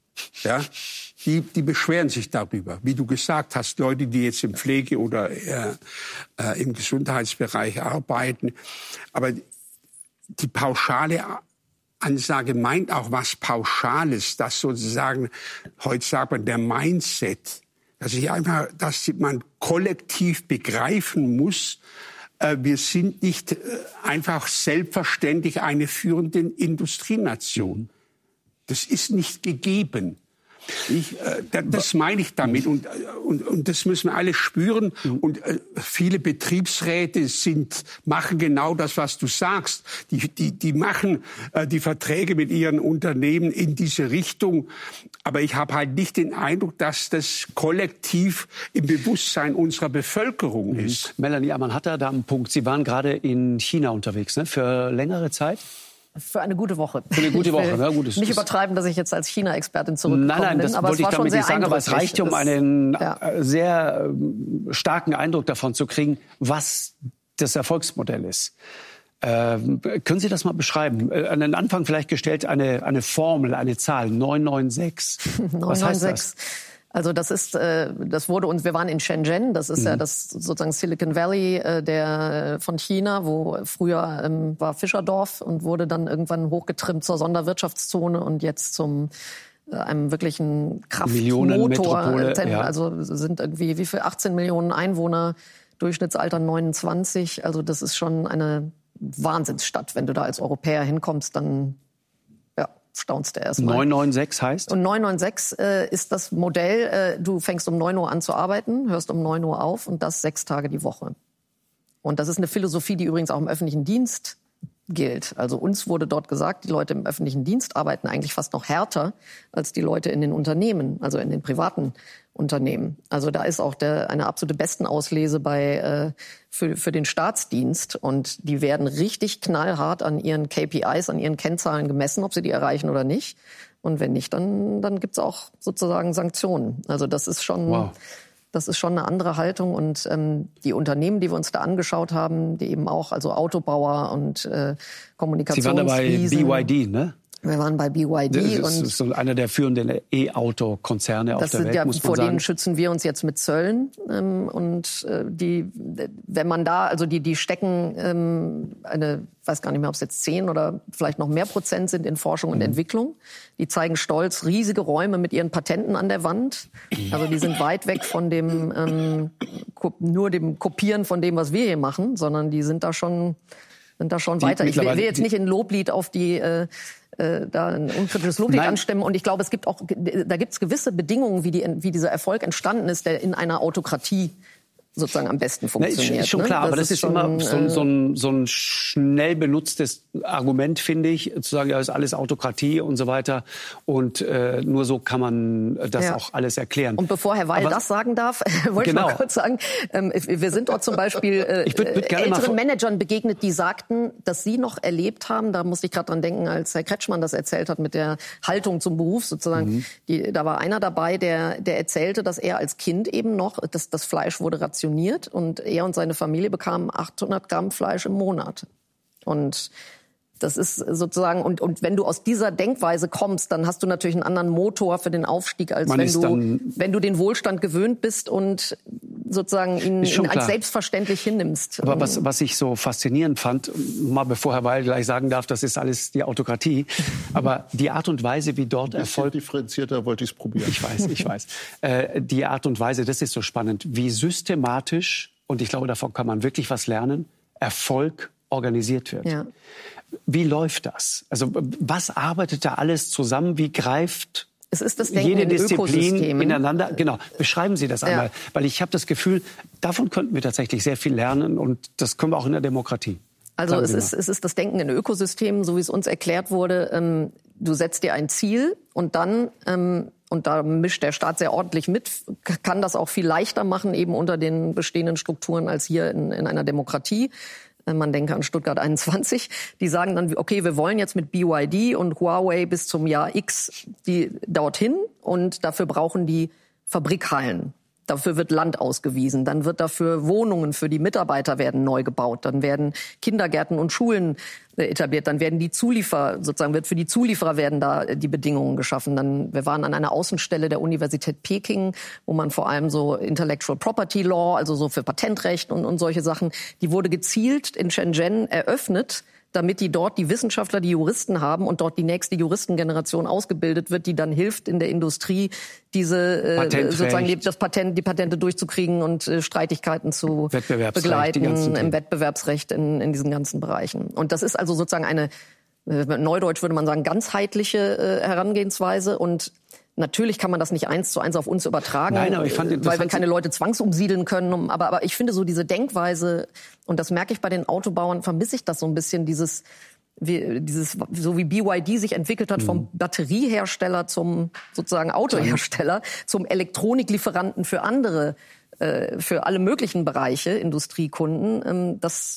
Ja? Die, die beschweren sich darüber. Wie du gesagt hast, Leute, die jetzt im Pflege- oder äh, äh, im Gesundheitsbereich arbeiten. Aber die pauschale Ansage meint auch was Pauschales, das sozusagen, heute sagt man, der Mindset, dass ich einfach, dass man kollektiv begreifen muss, äh, wir sind nicht äh, einfach selbstverständlich eine führende Industrienation. Das ist nicht gegeben. Ich, äh, das meine ich damit und, und, und das müssen wir alle spüren und äh, viele Betriebsräte sind, machen genau das, was du sagst. Die, die, die machen äh, die Verträge mit ihren Unternehmen in diese Richtung. Aber ich habe halt nicht den Eindruck, dass das kollektiv im Bewusstsein unserer Bevölkerung ist. Melanie Ammann hat da einen Punkt. Sie waren gerade in China unterwegs, ne? Für längere Zeit? Für eine gute Woche. Für eine gute Woche, ne? Gut, nicht übertreiben, dass ich jetzt als China-Expertin zurückgekommen bin. Nein, nein, das bin, aber wollte ich damit nicht sagen, aber es reicht, um einen ja. sehr starken Eindruck davon zu kriegen, was das Erfolgsmodell ist. Ähm, können Sie das mal beschreiben? Äh, an den Anfang vielleicht gestellt eine, eine Formel, eine Zahl, neun neun sechs. Was heißt das? Also das ist, äh, das wurde uns, wir waren in Shenzhen, das ist mhm. ja das sozusagen Silicon Valley äh, der von China, wo früher ähm, war Fischerdorf und wurde dann irgendwann hochgetrimmt zur Sonderwirtschaftszone und jetzt zum äh, einem wirklichen Kraftmotor. Ja. Also sind irgendwie wie viel achtzehn Millionen Einwohner, Durchschnittsalter neunundzwanzig. Also das ist schon eine Wahnsinnsstadt. Wenn du da als Europäer hinkommst, dann ja, staunst du erst mal. neun neun sechs heißt? Und neun neun sechs äh, ist das Modell, äh, du fängst um neun Uhr an zu arbeiten, hörst um neun Uhr auf und das sechs Tage die Woche. Und das ist eine Philosophie, die übrigens auch im öffentlichen Dienst gilt. Also uns wurde dort gesagt, die Leute im öffentlichen Dienst arbeiten eigentlich fast noch härter als die Leute in den Unternehmen, also in den privaten Unternehmen. Also da ist auch der, eine absolute Bestenauslese bei, äh, für, für den Staatsdienst. Und die werden richtig knallhart an ihren K P Is, an ihren Kennzahlen gemessen, ob sie die erreichen oder nicht. Und wenn nicht, dann, dann gibt's auch sozusagen Sanktionen. Also das ist schon... Wow. Das ist schon eine andere Haltung und ähm, die Unternehmen, die wir uns da angeschaut haben, die eben auch, also Autobauer und äh, Kommunikationsriesen. Sie waren da bei B Y D, ne? Wir waren bei B Y D. Das ist, und ist so einer der führenden E-Auto-Konzerne auf der Welt, ja, muss man vor sagen. denen schützen wir uns jetzt mit Zöllen. Ähm, und äh, die, wenn man da, also die, die stecken ähm, eine, weiß gar nicht mehr, ob es jetzt zehn oder vielleicht noch mehr Prozent sind in Forschung und mhm. Entwicklung. Die zeigen stolz riesige Räume mit ihren Patenten an der Wand. Also die sind weit weg von dem ähm, nur dem Kopieren von dem, was wir hier machen, sondern die sind da schon sind da schon die weiter. Ich will, will jetzt nicht in Loblied auf die äh, äh, da ein unkritisches Loblied Nein. anstimmen. Und ich glaube, es gibt auch da gibt es gewisse Bedingungen, wie die wie dieser Erfolg entstanden ist, der in einer Autokratie sozusagen am besten funktioniert. Na, ist schon ne? klar, das aber das ist, ist schon, immer so, ein, so, ein, so ein schnell benutztes Argument, finde ich, zu sagen, ja, ist alles Autokratie und so weiter. Und äh, nur so kann man das ja. auch alles erklären. Und bevor Herr Weil aber, das sagen darf, wollte genau. ich mal kurz sagen, ähm, wir sind dort zum Beispiel äh, ich würd, würd älteren Managern begegnet, die sagten, dass sie noch erlebt haben, da musste ich gerade dran denken, als Herr Kretschmann das erzählt hat mit der Haltung zum Beruf sozusagen. Mhm. Die, da war einer dabei, der, der erzählte, dass er als Kind eben noch, dass das Fleisch wurde rationiert und er und seine Familie bekamen achthundert Gramm Fleisch im Monat. Und das ist sozusagen, und, und wenn du aus dieser Denkweise kommst, dann hast du natürlich einen anderen Motor für den Aufstieg, als wenn du, wenn du den Wohlstand gewöhnt bist und sozusagen ihn, ihn als selbstverständlich hinnimmst. Aber was, was ich so faszinierend fand, mal bevor Herr Weil gleich sagen darf, das ist alles die Autokratie, aber die Art und Weise, wie dort Erfolg... differenzierter wollte ich es probieren. Ich weiß, ich weiß. Äh, die Art und Weise, das ist so spannend, wie systematisch, und ich glaube, davon kann man wirklich was lernen, Erfolg organisiert wird. Ja. Wie läuft das? Also was arbeitet da alles zusammen? Wie greift es ist das Denken jede in Disziplin Ökosystemen. ineinander? Genau. Beschreiben Sie das einmal, ja. weil ich habe das Gefühl, davon könnten wir tatsächlich sehr viel lernen und das können wir auch in der Demokratie. Also es ist, es ist das Denken in Ökosystemen, so wie es uns erklärt wurde. Ähm, du setzt dir ein Ziel und dann ähm, und da mischt der Staat sehr ordentlich mit, kann das auch viel leichter machen eben unter den bestehenden Strukturen als hier in, in einer Demokratie. Man denke an Stuttgart einundzwanzig, die sagen dann, okay, wir wollen jetzt mit B Y D und Huawei bis zum Jahr X die dorthin und dafür brauchen die Fabrikhallen. Dafür wird Land ausgewiesen, dann wird dafür Wohnungen für die Mitarbeiter werden neu gebaut, dann werden Kindergärten und Schulen etabliert, dann werden die Zulieferer, sozusagen wird für die Zulieferer werden da die Bedingungen geschaffen. Dann, wir waren an einer Außenstelle der Universität Peking, wo man vor allem so Intellectual Property Law, also so für Patentrecht und, und solche Sachen, die wurde gezielt in Shenzhen eröffnet, damit die dort die Wissenschaftler, die Juristen haben und dort die nächste Juristengeneration ausgebildet wird, die dann hilft in der Industrie, diese äh, sozusagen die, das Patent, die Patente durchzukriegen und äh, Streitigkeiten zu begleiten im Wettbewerbsrecht in, in diesen ganzen Bereichen. Und das ist also sozusagen eine, äh, neudeutsch würde man sagen, ganzheitliche äh, Herangehensweise und natürlich kann man das nicht eins zu eins auf uns übertragen, Nein, aber ich fand, weil wir keine Leute zwangsumsiedeln können. Um, aber, aber ich finde so diese Denkweise, und das merke ich bei den Autobauern, vermisse ich das so ein bisschen, dieses, wie, dieses so wie B Y D sich entwickelt hat, mhm. vom Batteriehersteller zum sozusagen Autohersteller, zum Elektroniklieferanten für andere, äh, für alle möglichen Bereiche, Industriekunden. Ähm, das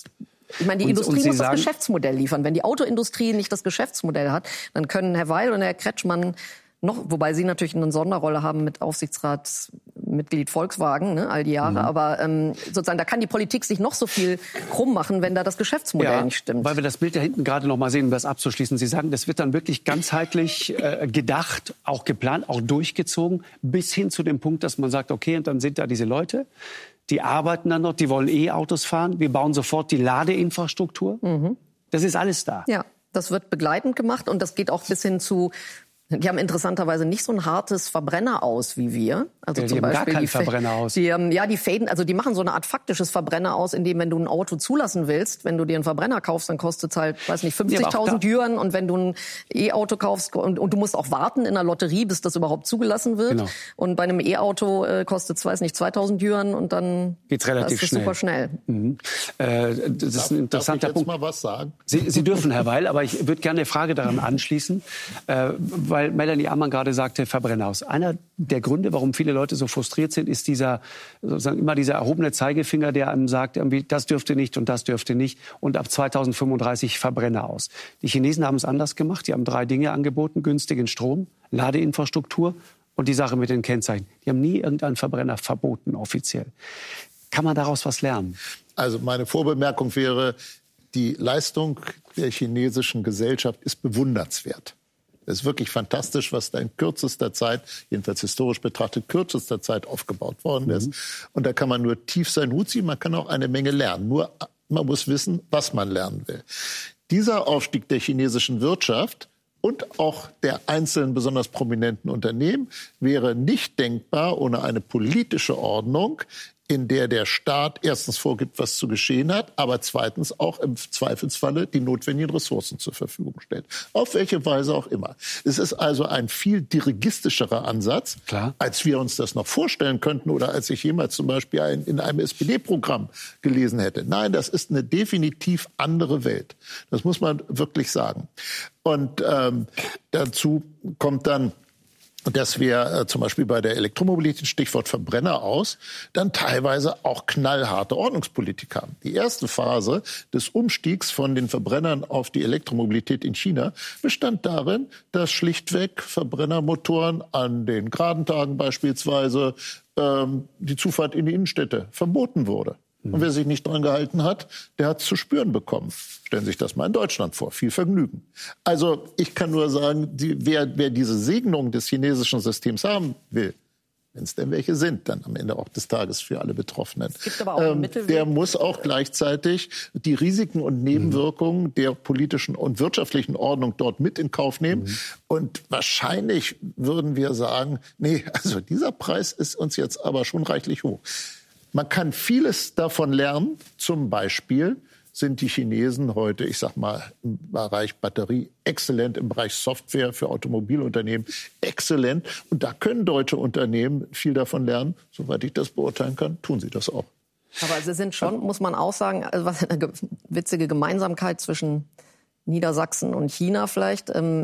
Ich meine, die und, Industrie und muss sagen, das Geschäftsmodell liefern. Wenn die Autoindustrie nicht das Geschäftsmodell hat, dann können Herr Weil und Herr Kretschmann noch, wobei Sie natürlich eine Sonderrolle haben mit Aufsichtsratsmitglied Volkswagen, ne, all die Jahre. Mhm. Aber ähm, sozusagen, da kann die Politik sich noch so viel krumm machen, wenn da das Geschäftsmodell ja, nicht stimmt. Weil wir das Bild da hinten gerade noch mal sehen, um das abzuschließen. Sie sagen, das wird dann wirklich ganzheitlich äh, gedacht, auch geplant, auch durchgezogen, bis hin zu dem Punkt, dass man sagt, okay, und dann sind da diese Leute, die arbeiten dann noch, die wollen E-Autos fahren, wir bauen sofort die Ladeinfrastruktur. Mhm. Das ist alles da. Ja, das wird begleitend gemacht und das geht auch bis hin zu... Die haben interessanterweise nicht so ein hartes Verbrenner aus wie wir. Also ja, die zum haben Beispiel gar keinen die Verbrenner aus. Die, ähm, ja, die faden, also die machen so eine Art faktisches Verbrenner aus, indem, wenn du ein Auto zulassen willst, wenn du dir einen Verbrenner kaufst, dann kostet es halt, weiß nicht, fünfzigtausend Yuan. Und wenn du ein E-Auto kaufst, und, und du musst auch warten in der Lotterie, bis das überhaupt zugelassen wird. Genau. Und bei einem E-Auto äh, kostet es, weiß nicht, zweitausend Yuan und dann geht's relativ ist es schnell. super schnell. Mhm. Äh, das ist ein interessanter darf ich jetzt Punkt. mal was sagen? Sie, Sie dürfen, Herr Weil, aber ich würde gerne eine Frage daran anschließen, äh, weil Melanie Ammann gerade sagte, Verbrenner aus. Einer der Gründe, warum viele Leute so frustriert sind, ist dieser, sozusagen immer dieser erhobene Zeigefinger, der einem sagt, irgendwie, das dürfte nicht und das dürfte nicht und ab zweitausendfünfunddreißig Verbrenner aus. Die Chinesen haben es anders gemacht. Die haben drei Dinge angeboten: günstigen Strom, Ladeinfrastruktur und die Sache mit den Kennzeichen. Die haben nie irgendeinen Verbrenner verboten, offiziell. Kann man daraus was lernen? Also meine Vorbemerkung wäre, die Leistung der chinesischen Gesellschaft ist bewundernswert. Es ist wirklich fantastisch, was da in kürzester Zeit, jedenfalls historisch betrachtet, kürzester Zeit aufgebaut worden ist. Mhm. Und da kann man nur tief seinen Hut ziehen, man kann auch eine Menge lernen. Nur man muss wissen, was man lernen will. Dieser Aufstieg der chinesischen Wirtschaft und auch der einzelnen besonders prominenten Unternehmen wäre nicht denkbar ohne eine politische Ordnung, in der der Staat erstens vorgibt, was zu geschehen hat, aber zweitens auch im Zweifelsfalle die notwendigen Ressourcen zur Verfügung stellt. Auf welche Weise auch immer. Es ist also ein viel dirigistischerer Ansatz, Klar. als wir uns das noch vorstellen könnten oder als ich jemals zum Beispiel ein, in einem S P D-Programm gelesen hätte. Nein, das ist eine definitiv andere Welt. Das muss man wirklich sagen. Und ähm, dazu kommt dann, dass wir äh, zum Beispiel bei der Elektromobilität, Stichwort Verbrenner aus, dann teilweise auch knallharte Ordnungspolitik haben. Die erste Phase des Umstiegs von den Verbrennern auf die Elektromobilität in China bestand darin, dass schlichtweg Verbrennermotoren an den geraden Tagen beispielsweise ähm, die Zufahrt in die Innenstädte verboten wurde. Und wer sich nicht dran gehalten hat, der hat es zu spüren bekommen. Stellen Sie sich das mal in Deutschland vor. Viel Vergnügen. Also ich kann nur sagen, die, wer, wer diese Segnung des chinesischen Systems haben will, wenn es denn welche sind, dann am Ende auch des Tages für alle Betroffenen, es gibt aber auch einen ähm, Mittelweg. Der muss auch gleichzeitig die Risiken und Nebenwirkungen mhm. der politischen und wirtschaftlichen Ordnung dort mit in Kauf nehmen. Mhm. Und wahrscheinlich würden wir sagen, nee, also dieser Preis ist uns jetzt aber schon reichlich hoch. Man kann vieles davon lernen. Zum Beispiel sind die Chinesen heute, ich sag mal, im Bereich Batterie exzellent, im Bereich Software für Automobilunternehmen exzellent. Und da können deutsche Unternehmen viel davon lernen. Soweit ich das beurteilen kann, tun sie das auch. Aber sie sind schon, muss man auch sagen, also was eine witzige Gemeinsamkeit zwischen Niedersachsen und China vielleicht. Ähm,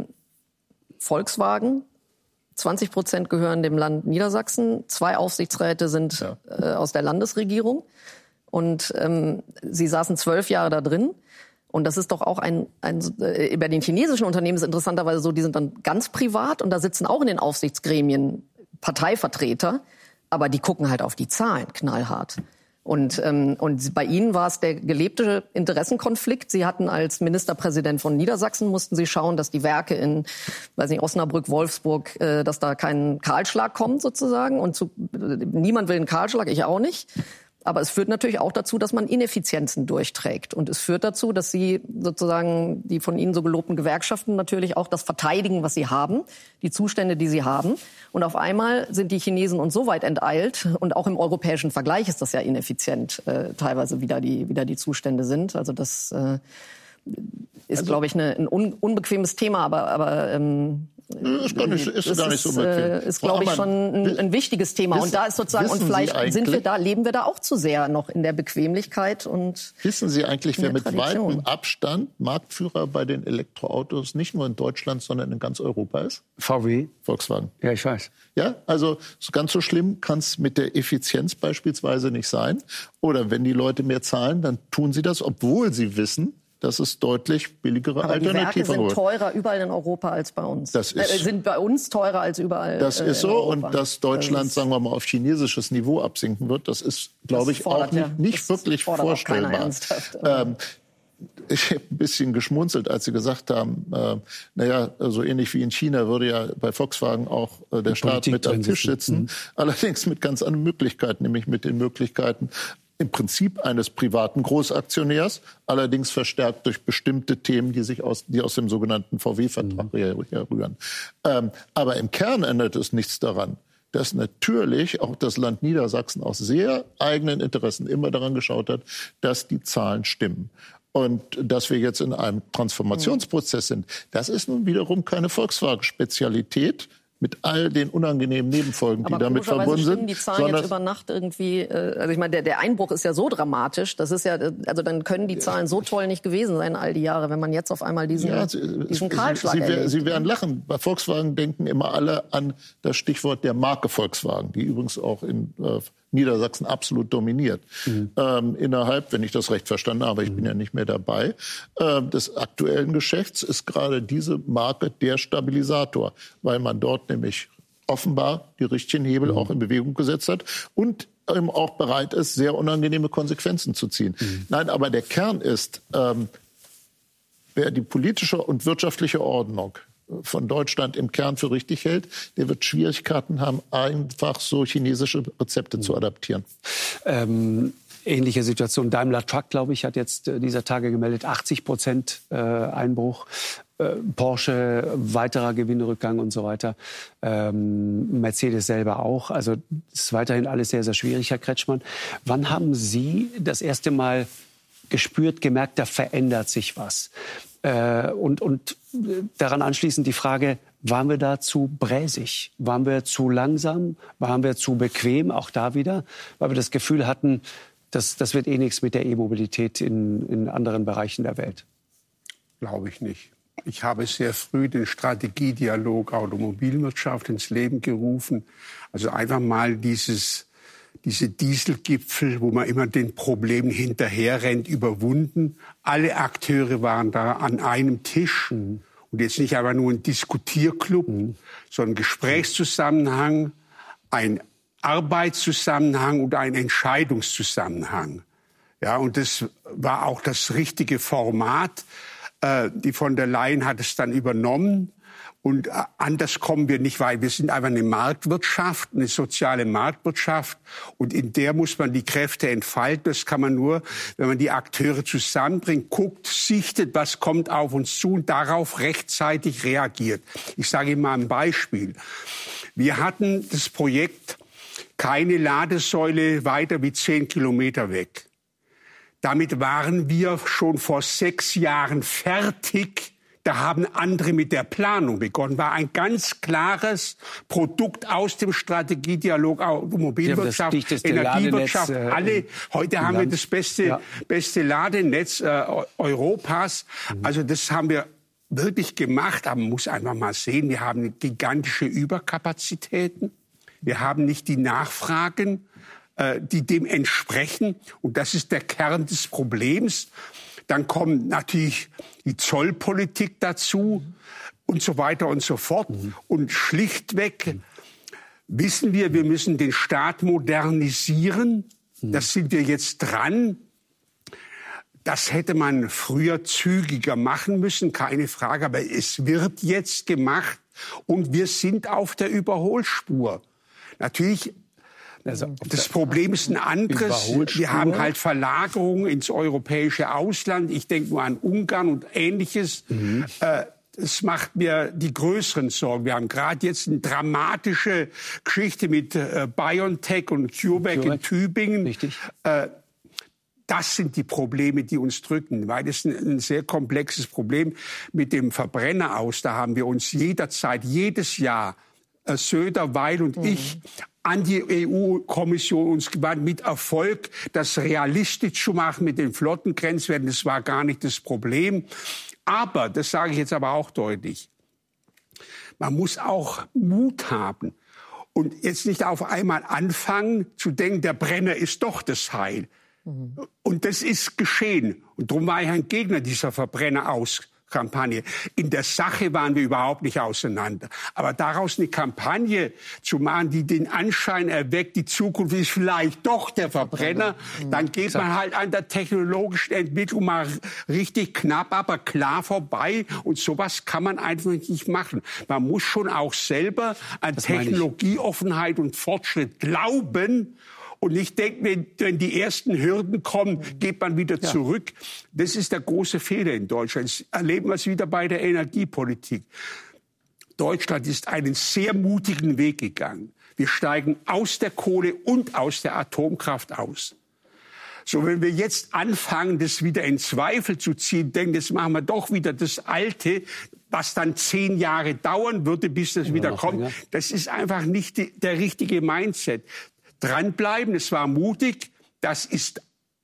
Volkswagen. zwanzig Prozent gehören dem Land Niedersachsen. Zwei Aufsichtsräte sind ja. äh, aus der Landesregierung. Und ähm, sie saßen zwölf Jahre da drin. Und das ist doch auch ein, ein äh, bei den chinesischen Unternehmen ist interessanterweise so, die sind dann ganz privat und da sitzen auch in den Aufsichtsgremien Parteivertreter. Aber die gucken halt auf die Zahlen knallhart. Und, ähm, und bei Ihnen war es der gelebte Interessenkonflikt. Sie hatten als Ministerpräsident von Niedersachsen, mussten Sie schauen, dass die Werke in, weiß nicht, Osnabrück, Wolfsburg, äh, dass da kein Kahlschlag kommt sozusagen. Und zu, äh, niemand will einen Kahlschlag, ich auch nicht. Aber es führt natürlich auch dazu, dass man Ineffizienzen durchträgt. Und es führt dazu, dass Sie sozusagen die von Ihnen so gelobten Gewerkschaften natürlich auch das verteidigen, was sie haben, die Zustände, die sie haben. Und auf einmal sind die Chinesen uns so weit enteilt. Und auch im europäischen Vergleich ist das ja ineffizient, äh, teilweise wieder die, wieder die Zustände sind. Also das, äh, ist, also, glaube ich, eine, ein un, unbequemes Thema, aber, aber ähm, ist gar nicht, ist gar nicht so bequem. Ist, glaube ich, schon ein, ein wichtiges Thema. Wissen, und da ist sozusagen, und vielleicht sind wir da, leben wir da auch zu sehr noch in der Bequemlichkeit und. Wissen Sie eigentlich, wer mit weitem Abstand Marktführer bei den Elektroautos nicht nur in Deutschland, sondern in ganz Europa ist? V W? Volkswagen. Ja, ich weiß. Ja, also ganz so schlimm kann es mit der Effizienz beispielsweise nicht sein. Oder wenn die Leute mehr zahlen, dann tun sie das, obwohl sie wissen, dass es deutlich billigere Aber Alternativen die Werke sind teurer überall in Europa als bei uns. Das ist, äh, sind bei uns teurer als überall. Das ist so. Europa. Und dass Deutschland, das sagen wir mal, auf chinesisches Niveau absinken wird, das ist, glaube ich, auch ja. nicht, nicht wirklich vorstellbar. Ähm, ich habe ein bisschen geschmunzelt, als Sie gesagt haben, äh, naja, so ähnlich wie in China würde ja bei Volkswagen auch äh, der Staat mit am Tisch sitzen. Mhm. Allerdings mit ganz anderen Möglichkeiten, nämlich mit den Möglichkeiten, im Prinzip eines privaten Großaktionärs, allerdings verstärkt durch bestimmte Themen, die sich aus, die aus dem sogenannten V W-Vertrag mhm. herrühren. Ähm, aber im Kern ändert es nichts daran, dass natürlich auch das Land Niedersachsen aus sehr eigenen Interessen immer daran geschaut hat, dass die Zahlen stimmen. Und dass wir jetzt in einem Transformationsprozess sind, das ist nun wiederum keine Volkswagen-Spezialität, mit all den unangenehmen Nebenfolgen, die aber damit verbunden sind. Die Zahlen jetzt über Nacht irgendwie, also ich meine, der, der Einbruch ist ja so dramatisch, das ist ja, also dann können die Zahlen so toll nicht gewesen sein all die Jahre, wenn man jetzt auf einmal diesen, ja, diesen Kahlschlag Sie, erlebt. Sie werden lachen. Bei Volkswagen denken immer alle an das Stichwort der Marke Volkswagen, die übrigens auch in äh, Niedersachsen absolut dominiert. Mhm. Ähm, innerhalb, wenn ich das recht verstanden habe, ich bin ja nicht mehr dabei, äh, des aktuellen Geschäfts ist gerade diese Marke der Stabilisator, weil man dort nämlich offenbar die richtigen Hebel mhm. auch in Bewegung gesetzt hat und eben auch bereit ist, sehr unangenehme Konsequenzen zu ziehen. Mhm. Nein, aber der Kern ist, ähm, wer die politische und wirtschaftliche Ordnung von Deutschland im Kern für richtig hält, der wird Schwierigkeiten haben, einfach so chinesische Rezepte mhm. zu adaptieren. Ähm, ähnliche Situation. Daimler Truck, glaube ich, hat jetzt äh, dieser Tage gemeldet, achtzig Prozent äh, Einbruch. Äh, Porsche, weiterer Gewinnrückgang und so weiter. Ähm, Mercedes selber auch. Also es ist weiterhin alles sehr, sehr schwierig, Herr Kretschmann. Wann haben Sie das erste Mal gespürt, gemerkt, da verändert sich was? Äh, und, und daran anschließend die Frage, waren wir da zu bräsig? Waren wir zu langsam? Waren wir zu bequem? Auch da wieder, weil wir das Gefühl hatten, das, das wird eh nichts mit der E-Mobilität in, in anderen Bereichen der Welt. Glaube ich nicht. Ich habe sehr früh den Strategiedialog Automobilwirtschaft ins Leben gerufen. Also einfach mal dieses diese Dieselgipfel, wo man immer den Problemen hinterherrennt, überwunden. Alle Akteure waren da an einem Tisch. Mhm. Und jetzt nicht einfach nur ein Diskutierclub, mhm. sondern ein Gesprächszusammenhang, ein Arbeitszusammenhang und ein Entscheidungszusammenhang. Ja, und das war auch das richtige Format. Äh, die von der Leyen hat es dann übernommen. Und anders kommen wir nicht, weil wir sind einfach eine Marktwirtschaft, eine soziale Marktwirtschaft. Und in der muss man die Kräfte entfalten. Das kann man nur, wenn man die Akteure zusammenbringt, guckt, sichtet, was kommt auf uns zu und darauf rechtzeitig reagiert. Ich sage Ihnen mal ein Beispiel. Wir hatten das Projekt keine Ladesäule weiter wie zehn Kilometer weg. Damit waren wir schon vor sechs Jahren fertig. Da haben andere mit der Planung begonnen. War ein ganz klares Produkt aus dem Strategiedialog Automobilwirtschaft, Energiewirtschaft. Ladenetz, äh, alle. Heute haben Land. wir das beste, ja. beste Ladenetz äh, Europas. Mhm. Also das haben wir wirklich gemacht. Aber man muss einfach mal sehen, wir haben gigantische Überkapazitäten. Wir haben nicht die Nachfragen, äh, die dem entsprechen. Und das ist der Kern des Problems. Dann kommt natürlich die Zollpolitik dazu und so weiter und so fort. Mhm. Und schlichtweg wissen wir, wir müssen den Staat modernisieren. Mhm. Das sind wir jetzt dran. Das hätte man früher zügiger machen müssen, keine Frage. Aber es wird jetzt gemacht und wir sind auf der Überholspur. Natürlich. Also das Problem ist ein anderes. Wir haben halt Verlagerungen ins europäische Ausland. Ich denke nur an Ungarn und Ähnliches. Mhm. Äh, das macht mir die größeren Sorgen. Wir haben gerade jetzt eine dramatische Geschichte mit äh, BioNTech und CureVac in Tübingen. Richtig. Äh, das sind die Probleme, die uns drücken, weil das ein, ein sehr komplexes Problem mit dem Verbrenner aus. Da haben wir uns jederzeit, jedes Jahr, äh, Söder, Weil und mhm. ich, an die E U-Kommission uns gewandt, mit Erfolg das realistisch zu machen mit den Flottengrenzwerten. Das war gar nicht das Problem. Aber, das sage ich jetzt aber auch deutlich, man muss auch Mut haben und jetzt nicht auf einmal anfangen zu denken, der Brenner ist doch das Heil. Mhm. Und das ist geschehen. Und darum war ich ein Gegner dieser Verbrenneraus. Kampagne. In der Sache waren wir überhaupt nicht auseinander. Aber daraus eine Kampagne zu machen, die den Anschein erweckt, die Zukunft ist vielleicht doch der Verbrenner, dann geht man halt an der technologischen Entwicklung mal richtig knapp, aber klar vorbei. Und sowas kann man einfach nicht machen. Man muss schon auch selber an Technologieoffenheit und Fortschritt glauben. Und nicht denken, wenn, wenn die ersten Hürden kommen, geht man wieder ja. zurück. Das ist der große Fehler in Deutschland. Das erleben wir es wieder bei der Energiepolitik. Deutschland ist einen sehr mutigen Weg gegangen. Wir steigen aus der Kohle und aus der Atomkraft aus. So, wenn wir jetzt anfangen, das wieder in Zweifel zu ziehen, denken, jetzt machen wir doch wieder das Alte, was dann zehn Jahre dauern würde, bis das wieder kommt. Länger. Das ist einfach nicht die, der richtige Mindset. Dranbleiben, es war mutig, das ist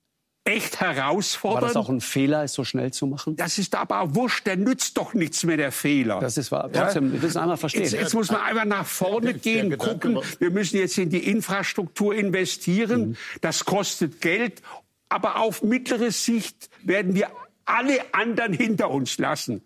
echt herausfordernd. War das auch ein Fehler, es so schnell zu machen? Das ist aber auch wurscht, der nützt doch nichts mehr, der Fehler. Das ist wahr. Trotzdem, ja? wir müssen einmal verstehen. Jetzt, jetzt muss man einfach nach vorne gehen, gucken, wir müssen jetzt in die Infrastruktur investieren, mhm. das kostet Geld, aber auf mittlere Sicht werden wir alle anderen hinter uns lassen.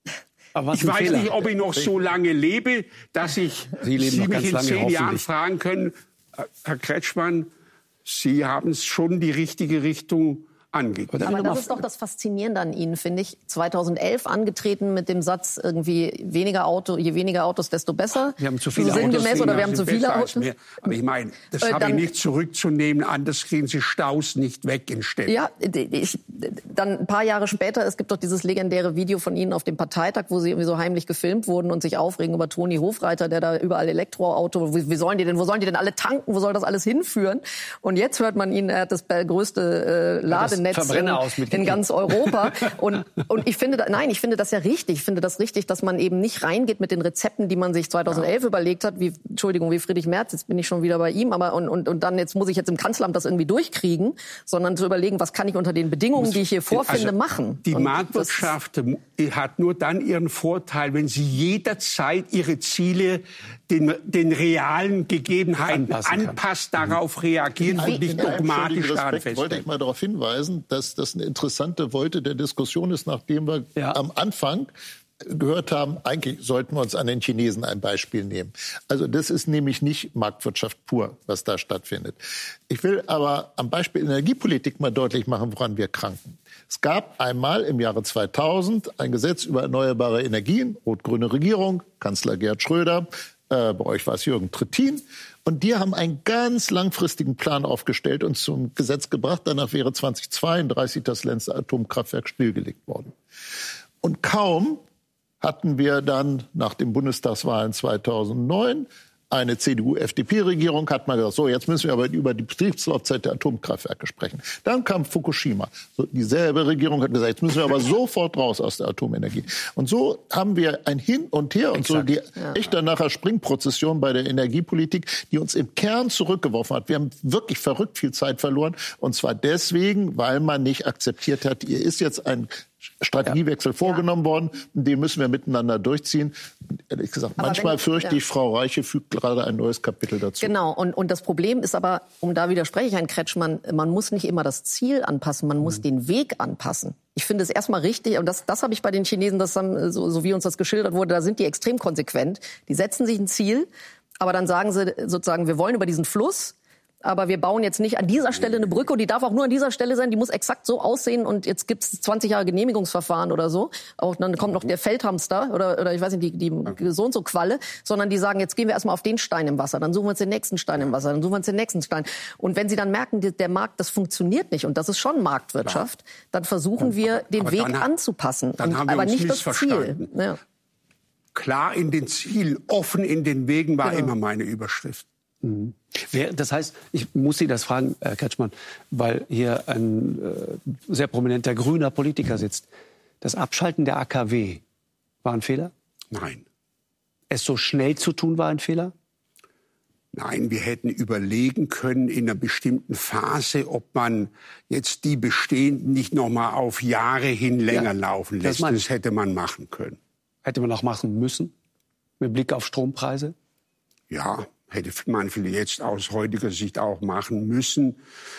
Aber ich weiß Fehler? nicht, ob ich noch so lange lebe, dass ich Sie, Sie mich in zehn Jahren fragen können, Herr Kretschmann, Sie haben es schon die richtige Richtung angegeben. Aber das ist doch das Faszinierende an Ihnen, finde ich. zweitausendelf angetreten mit dem Satz, irgendwie weniger Auto, je weniger Autos, desto besser. Wir haben zu viele so Autos. Oder wir haben zu viele Autos. Mehr. Aber ich meine, das äh, habe ich nicht zurückzunehmen. Anders kriegen Sie Staus nicht weg in Städten. Ja, ich, dann ein paar Jahre später, es gibt doch dieses legendäre Video von Ihnen auf dem Parteitag, wo Sie irgendwie so heimlich gefilmt wurden und sich aufregen über Toni Hofreiter, der da überall Elektroauto, wie, wie sollen die denn, wo sollen die denn alle tanken, wo soll das alles hinführen? Und jetzt hört man ihn, er hat das größte äh, Ladenetz in, in ganz Europa. Und, und ich finde, nein, ich finde das ja richtig. Ich finde das richtig, dass man eben nicht reingeht mit den Rezepten, die man sich zweitausendelf ja. überlegt hat, wie, Entschuldigung, wie Friedrich Merz, jetzt bin ich schon wieder bei ihm, aber und, und, und dann jetzt muss ich jetzt im Kanzleramt das irgendwie durchkriegen, sondern zu überlegen, was kann ich unter den Bedingungen, die ich hier vorfinde, also, machen. Die und Marktwirtschaft hat nur dann ihren Vorteil, wenn sie jederzeit ihre Ziele den, den realen Gegebenheiten anpasst, kann. darauf reagieren in und nicht dogmatisch daran feststellen. Wollte ich mal darauf hinweisen, dass das eine interessante Wolte der Diskussion ist, nachdem wir ja. am Anfang gehört haben, eigentlich sollten wir uns an den Chinesen ein Beispiel nehmen. Also das ist nämlich nicht Marktwirtschaft pur, was da stattfindet. Ich will aber am Beispiel Energiepolitik mal deutlich machen, woran wir kranken. Es gab einmal im Jahre zweitausend ein Gesetz über erneuerbare Energien, rot-grüne Regierung, Kanzler Gerhard Schröder, äh, bei euch war es Jürgen Trittin. Und die haben einen ganz langfristigen Plan aufgestellt und zum Gesetz gebracht. Danach wäre zweitausendzweiunddreißig das letzte Atomkraftwerk stillgelegt worden. Und kaum hatten wir dann nach den Bundestagswahlen zweitausendneun eine C D U-F D P-Regierung, hat man gesagt, so, jetzt müssen wir aber über die Betriebslaufzeit der Atomkraftwerke sprechen. Dann kam Fukushima. So, dieselbe Regierung hat gesagt, jetzt müssen wir aber sofort raus aus der Atomenergie. Und so haben wir ein Hin und Her und Exakt. so die ja. echte nachher Springprozession bei der Energiepolitik, die uns im Kern zurückgeworfen hat. Wir haben wirklich verrückt viel Zeit verloren. Und zwar deswegen, weil man nicht akzeptiert hat, hier ist jetzt ein Strategiewechsel ja. vorgenommen ja. worden. Den müssen wir miteinander durchziehen. Und ehrlich gesagt, aber manchmal wenn, fürchte ja. ich, Frau Reiche fügt gerade ein neues Kapitel dazu. Genau. Und, und das Problem ist aber, um da widerspreche ich Herrn Kretschmann, man muss nicht immer das Ziel anpassen, man muss mhm. den Weg anpassen. Ich finde es erstmal richtig, und das, das habe ich bei den Chinesen, das haben, so, so wie uns das geschildert wurde, da sind die extrem konsequent. Die setzen sich ein Ziel, aber dann sagen sie sozusagen, wir wollen über diesen Fluss, aber wir bauen jetzt nicht an dieser Stelle eine Brücke und die darf auch nur an dieser Stelle sein, die muss exakt so aussehen und jetzt gibt's zwanzig Jahre Genehmigungsverfahren oder so. Auch dann kommt noch der Feldhamster oder, oder ich weiß nicht, die, die so und so Qualle, sondern die sagen, jetzt gehen wir erstmal auf den Stein im Wasser, dann suchen wir uns den nächsten Stein im Wasser, dann suchen wir uns den nächsten Stein. Und wenn sie dann merken, der Markt, das funktioniert nicht und das ist schon Marktwirtschaft, dann versuchen wir, den aber Weg dann, anzupassen, dann und, haben wir aber uns nicht das Ziel. Ja. Klar in den Zielen, offen in den Wegen war ja. immer meine Überschrift. Mhm. Das heißt, ich muss Sie das fragen, Herr Kretschmann, weil hier ein äh, sehr prominenter grüner Politiker sitzt. Das Abschalten der A K W war ein Fehler? Nein. Es so schnell zu tun war ein Fehler? Nein, wir hätten überlegen können in einer bestimmten Phase, ob man jetzt die bestehenden nicht noch mal auf Jahre hin länger ja, laufen lässt. Das, das hätte man machen können. Hätte man auch machen müssen, mit Blick auf Strompreise? Ja, hätte man vielleicht jetzt aus heutiger Sicht auch machen müssen.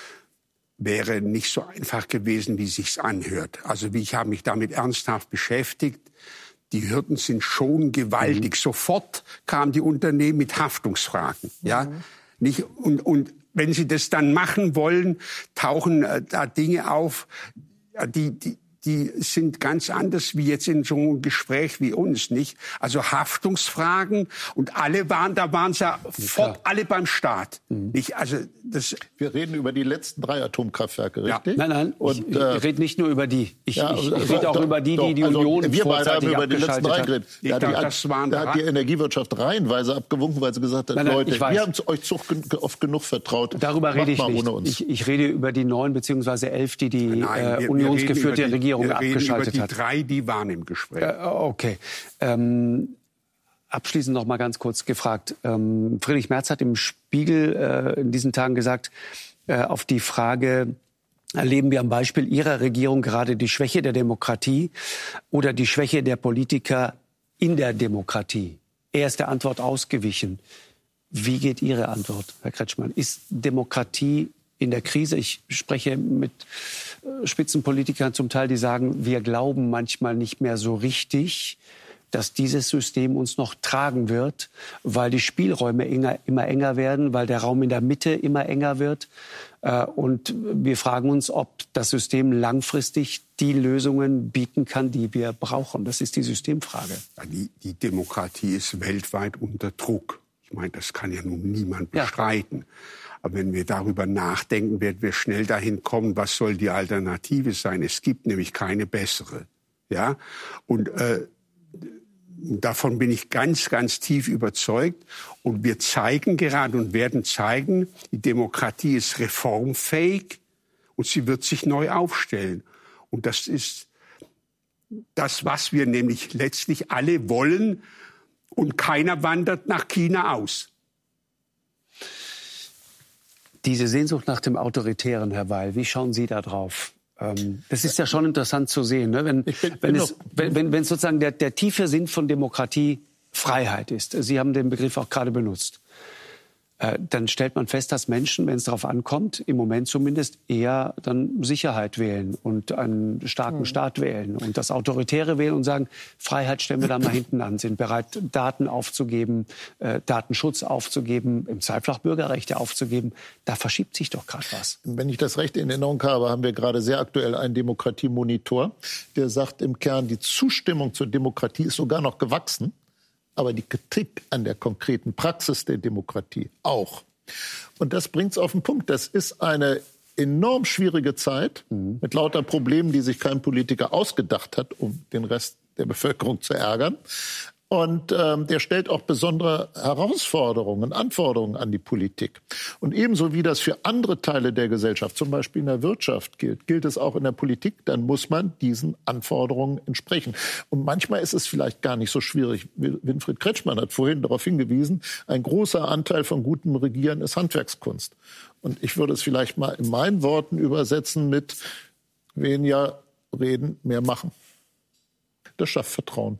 Wäre nicht so einfach gewesen, wie es sich anhört. Also ich habe mich damit ernsthaft beschäftigt. Die Hürden sind schon gewaltig. Mhm. Sofort kamen die Unternehmen mit Haftungsfragen. Mhm. Ja, nicht, und, und wenn sie das dann machen wollen, tauchen äh, da Dinge auf, die, die, die sind ganz anders wie jetzt in so einem Gespräch wie uns, nicht? Also Haftungsfragen und alle waren, da waren sie ja sofort ja. alle beim Staat. Mhm. Nicht? Also das Wir reden über die letzten drei Atomkraftwerke, richtig? Ja. Nein, nein, und, ich, ich, äh, ich rede nicht nur über die. Ich, ja, ich, ich rede auch doch, über die, die die also, Union wir beide haben über die letzten drei geredet. Da, glaub, hat, das die, waren da hat die Energiewirtschaft reihenweise abgewunken, weil sie gesagt hat, nein, nein, Leute, wir haben euch oft genug vertraut. Darüber rede ich nicht. Ich, ich rede über die neun beziehungsweise elf, die die nein, äh, unionsgeführte die, Regierung wir abgeschaltet reden über hat. Die drei, die waren im Gespräch. Äh, okay. Ähm, abschließend noch mal ganz kurz gefragt. Ähm, Friedrich Merz hat im Spiegel äh, in diesen Tagen gesagt, äh, auf die Frage, erleben wir am Beispiel Ihrer Regierung gerade die Schwäche der Demokratie oder die Schwäche der Politiker in der Demokratie? Er ist der Antwort ausgewichen. Wie geht Ihre Antwort, Herr Kretschmann? Ist Demokratie in der Krise? Ich spreche mit Spitzenpolitikern zum Teil, die sagen, wir glauben manchmal nicht mehr so richtig, dass dieses System uns noch tragen wird, weil die Spielräume enger, immer enger werden, weil der Raum in der Mitte immer enger wird. Und wir fragen uns, ob das System langfristig die Lösungen bieten kann, die wir brauchen. Das ist die Systemfrage. Die, die Demokratie ist weltweit unter Druck. Ich meine, das kann ja nun niemand bestreiten. Ja. Aber wenn wir darüber nachdenken, werden wir schnell dahin kommen, was soll die Alternative sein? Es gibt nämlich keine bessere. Ja? Und äh, davon bin ich ganz, ganz tief überzeugt. Und wir zeigen gerade und werden zeigen, die Demokratie ist reformfähig und sie wird sich neu aufstellen. Und das ist das, was wir nämlich letztlich alle wollen. Und keiner wandert nach China aus. Diese Sehnsucht nach dem Autoritären, Herr Weil, wie schauen Sie da drauf? Ähm, das ist ja schon interessant zu sehen, ne? wenn, bin, wenn, es, wenn, wenn, wenn sozusagen der, der tiefe Sinn von Demokratie Freiheit ist. Sie haben den Begriff auch gerade benutzt. Äh, dann stellt man fest, dass Menschen, wenn es darauf ankommt, im Moment zumindest eher dann Sicherheit wählen und einen starken mhm. Staat wählen und das Autoritäre wählen und sagen, Freiheit stellen wir da mal hinten an, sind bereit, Daten aufzugeben, äh, Datenschutz aufzugeben, im Zweifel auch Bürgerrechte aufzugeben. Da verschiebt sich doch gerade was. Wenn ich das recht in Erinnerung habe, haben wir gerade sehr aktuell einen Demokratiemonitor, der sagt im Kern, die Zustimmung zur Demokratie ist sogar noch gewachsen. Aber die Kritik an der konkreten Praxis der Demokratie auch. Und das bringt es auf den Punkt. Das ist eine enorm schwierige Zeit mhm. mit lauter Problemen, die sich kein Politiker ausgedacht hat, um den Rest der Bevölkerung zu ärgern. Und ähm, der stellt auch besondere Herausforderungen, Anforderungen an die Politik. Und ebenso wie das für andere Teile der Gesellschaft, zum Beispiel in der Wirtschaft gilt, gilt es auch in der Politik, dann muss man diesen Anforderungen entsprechen. Und manchmal ist es vielleicht gar nicht so schwierig. Winfried Kretschmann hat vorhin darauf hingewiesen, ein großer Anteil von gutem Regieren ist Handwerkskunst. Und ich würde es vielleicht mal in meinen Worten übersetzen mit weniger reden, mehr machen. Das schafft Vertrauen.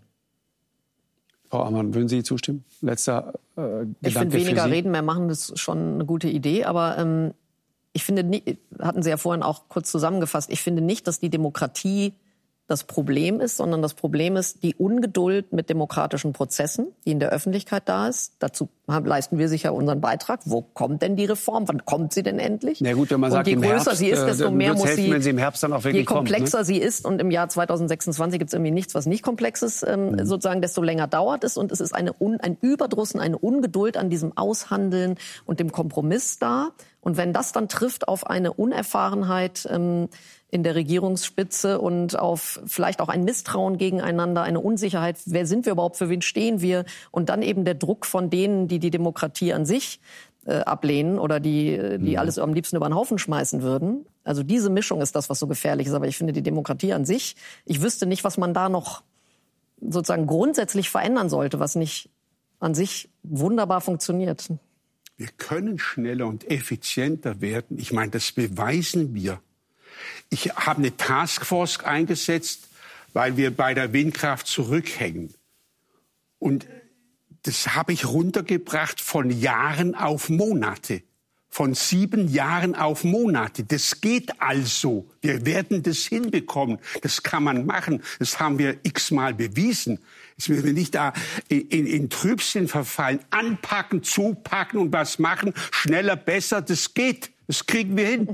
Frau Ammann, würden Sie zustimmen? Letzter äh, Gedanke Ich finde, weniger reden, mehr machen, das ist schon eine gute Idee. Aber ähm, ich finde, nie, hatten Sie ja vorhin auch kurz zusammengefasst, ich finde nicht, dass die Demokratie das Problem ist, sondern das Problem ist die Ungeduld mit demokratischen Prozessen, die in der Öffentlichkeit da ist. Dazu leisten wir sicher unseren Beitrag. Wo kommt denn die Reform? Wann kommt sie denn endlich? Na gut, wenn man und sagt, je im größer Herbst, sie ist, desto äh, mehr muss helfen, sie. Wenn sie im Herbst dann auch wirklich je komplexer kommt, ne? sie ist und im Jahr zweitausendsechsundzwanzig gibt es irgendwie nichts, was nicht komplex ist, ähm, mhm. sozusagen, desto länger dauert es und es ist eine un, ein Überdruss und eine Ungeduld an diesem Aushandeln und dem Kompromiss da. Und wenn das dann trifft auf eine Unerfahrenheit ähm, in der Regierungsspitze und auf vielleicht auch ein Misstrauen gegeneinander, eine Unsicherheit, wer sind wir überhaupt, für wen stehen wir? Und dann eben der Druck von denen, die die Demokratie an sich äh, ablehnen oder die, die alles am liebsten über den Haufen schmeißen würden. Also diese Mischung ist das, was so gefährlich ist. Aber ich finde die Demokratie an sich, ich wüsste nicht, was man da noch sozusagen grundsätzlich verändern sollte, was nicht an sich wunderbar funktioniert. Wir können schneller und effizienter werden. Ich meine, das beweisen wir. Ich habe eine Taskforce eingesetzt, weil wir bei der Windkraft zurückhängen. Und das habe ich runtergebracht von Jahren auf Monate. Von sieben Jahren auf Monate. Das geht also. Wir werden das hinbekommen. Das kann man machen. Das haben wir x-mal bewiesen. Jetzt müssen wir nicht da in, in, in Trübsinn verfallen. Anpacken, zupacken und was machen. Schneller, besser. Das geht. Das kriegen wir hin.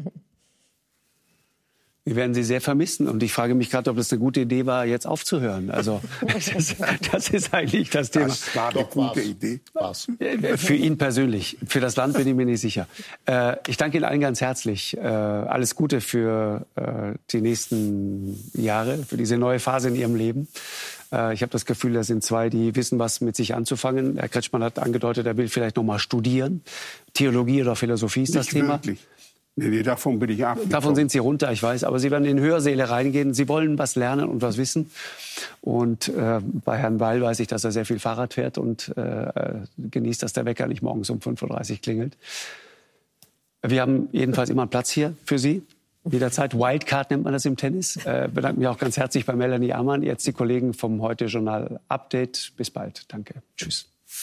Wir werden Sie sehr vermissen. Und ich frage mich gerade, ob es eine gute Idee war, jetzt aufzuhören. Also das, das ist eigentlich das Thema. Das war eine gute Idee. War's. Für ihn persönlich. Für das Land bin ich mir nicht sicher. Äh, ich danke Ihnen allen ganz herzlich. Äh, alles Gute für äh, die nächsten Jahre, für diese neue Phase in Ihrem Leben. Äh, ich habe das Gefühl, da sind zwei, die wissen, was mit sich anzufangen. Herr Kretschmann hat angedeutet, er will vielleicht noch mal studieren. Theologie oder Philosophie ist das Nicht Thema. wirklich. Nee, nee, davon bin ich abgekommen. Davon sind Sie runter, ich weiß. Aber Sie werden in Hörsäle reingehen. Sie wollen was lernen und was wissen. Und äh, bei Herrn Weil weiß ich, dass er sehr viel Fahrrad fährt und äh, genießt, dass der Wecker nicht morgens um fünf Uhr dreißig klingelt. Wir haben jedenfalls immer einen Platz hier für Sie. Jederzeit. Wildcard nennt man das im Tennis. Äh, bedanke mich auch ganz herzlich bei Melanie Ammann. Jetzt die Kollegen vom Heute-Journal Update. Bis bald. Danke. Tschüss.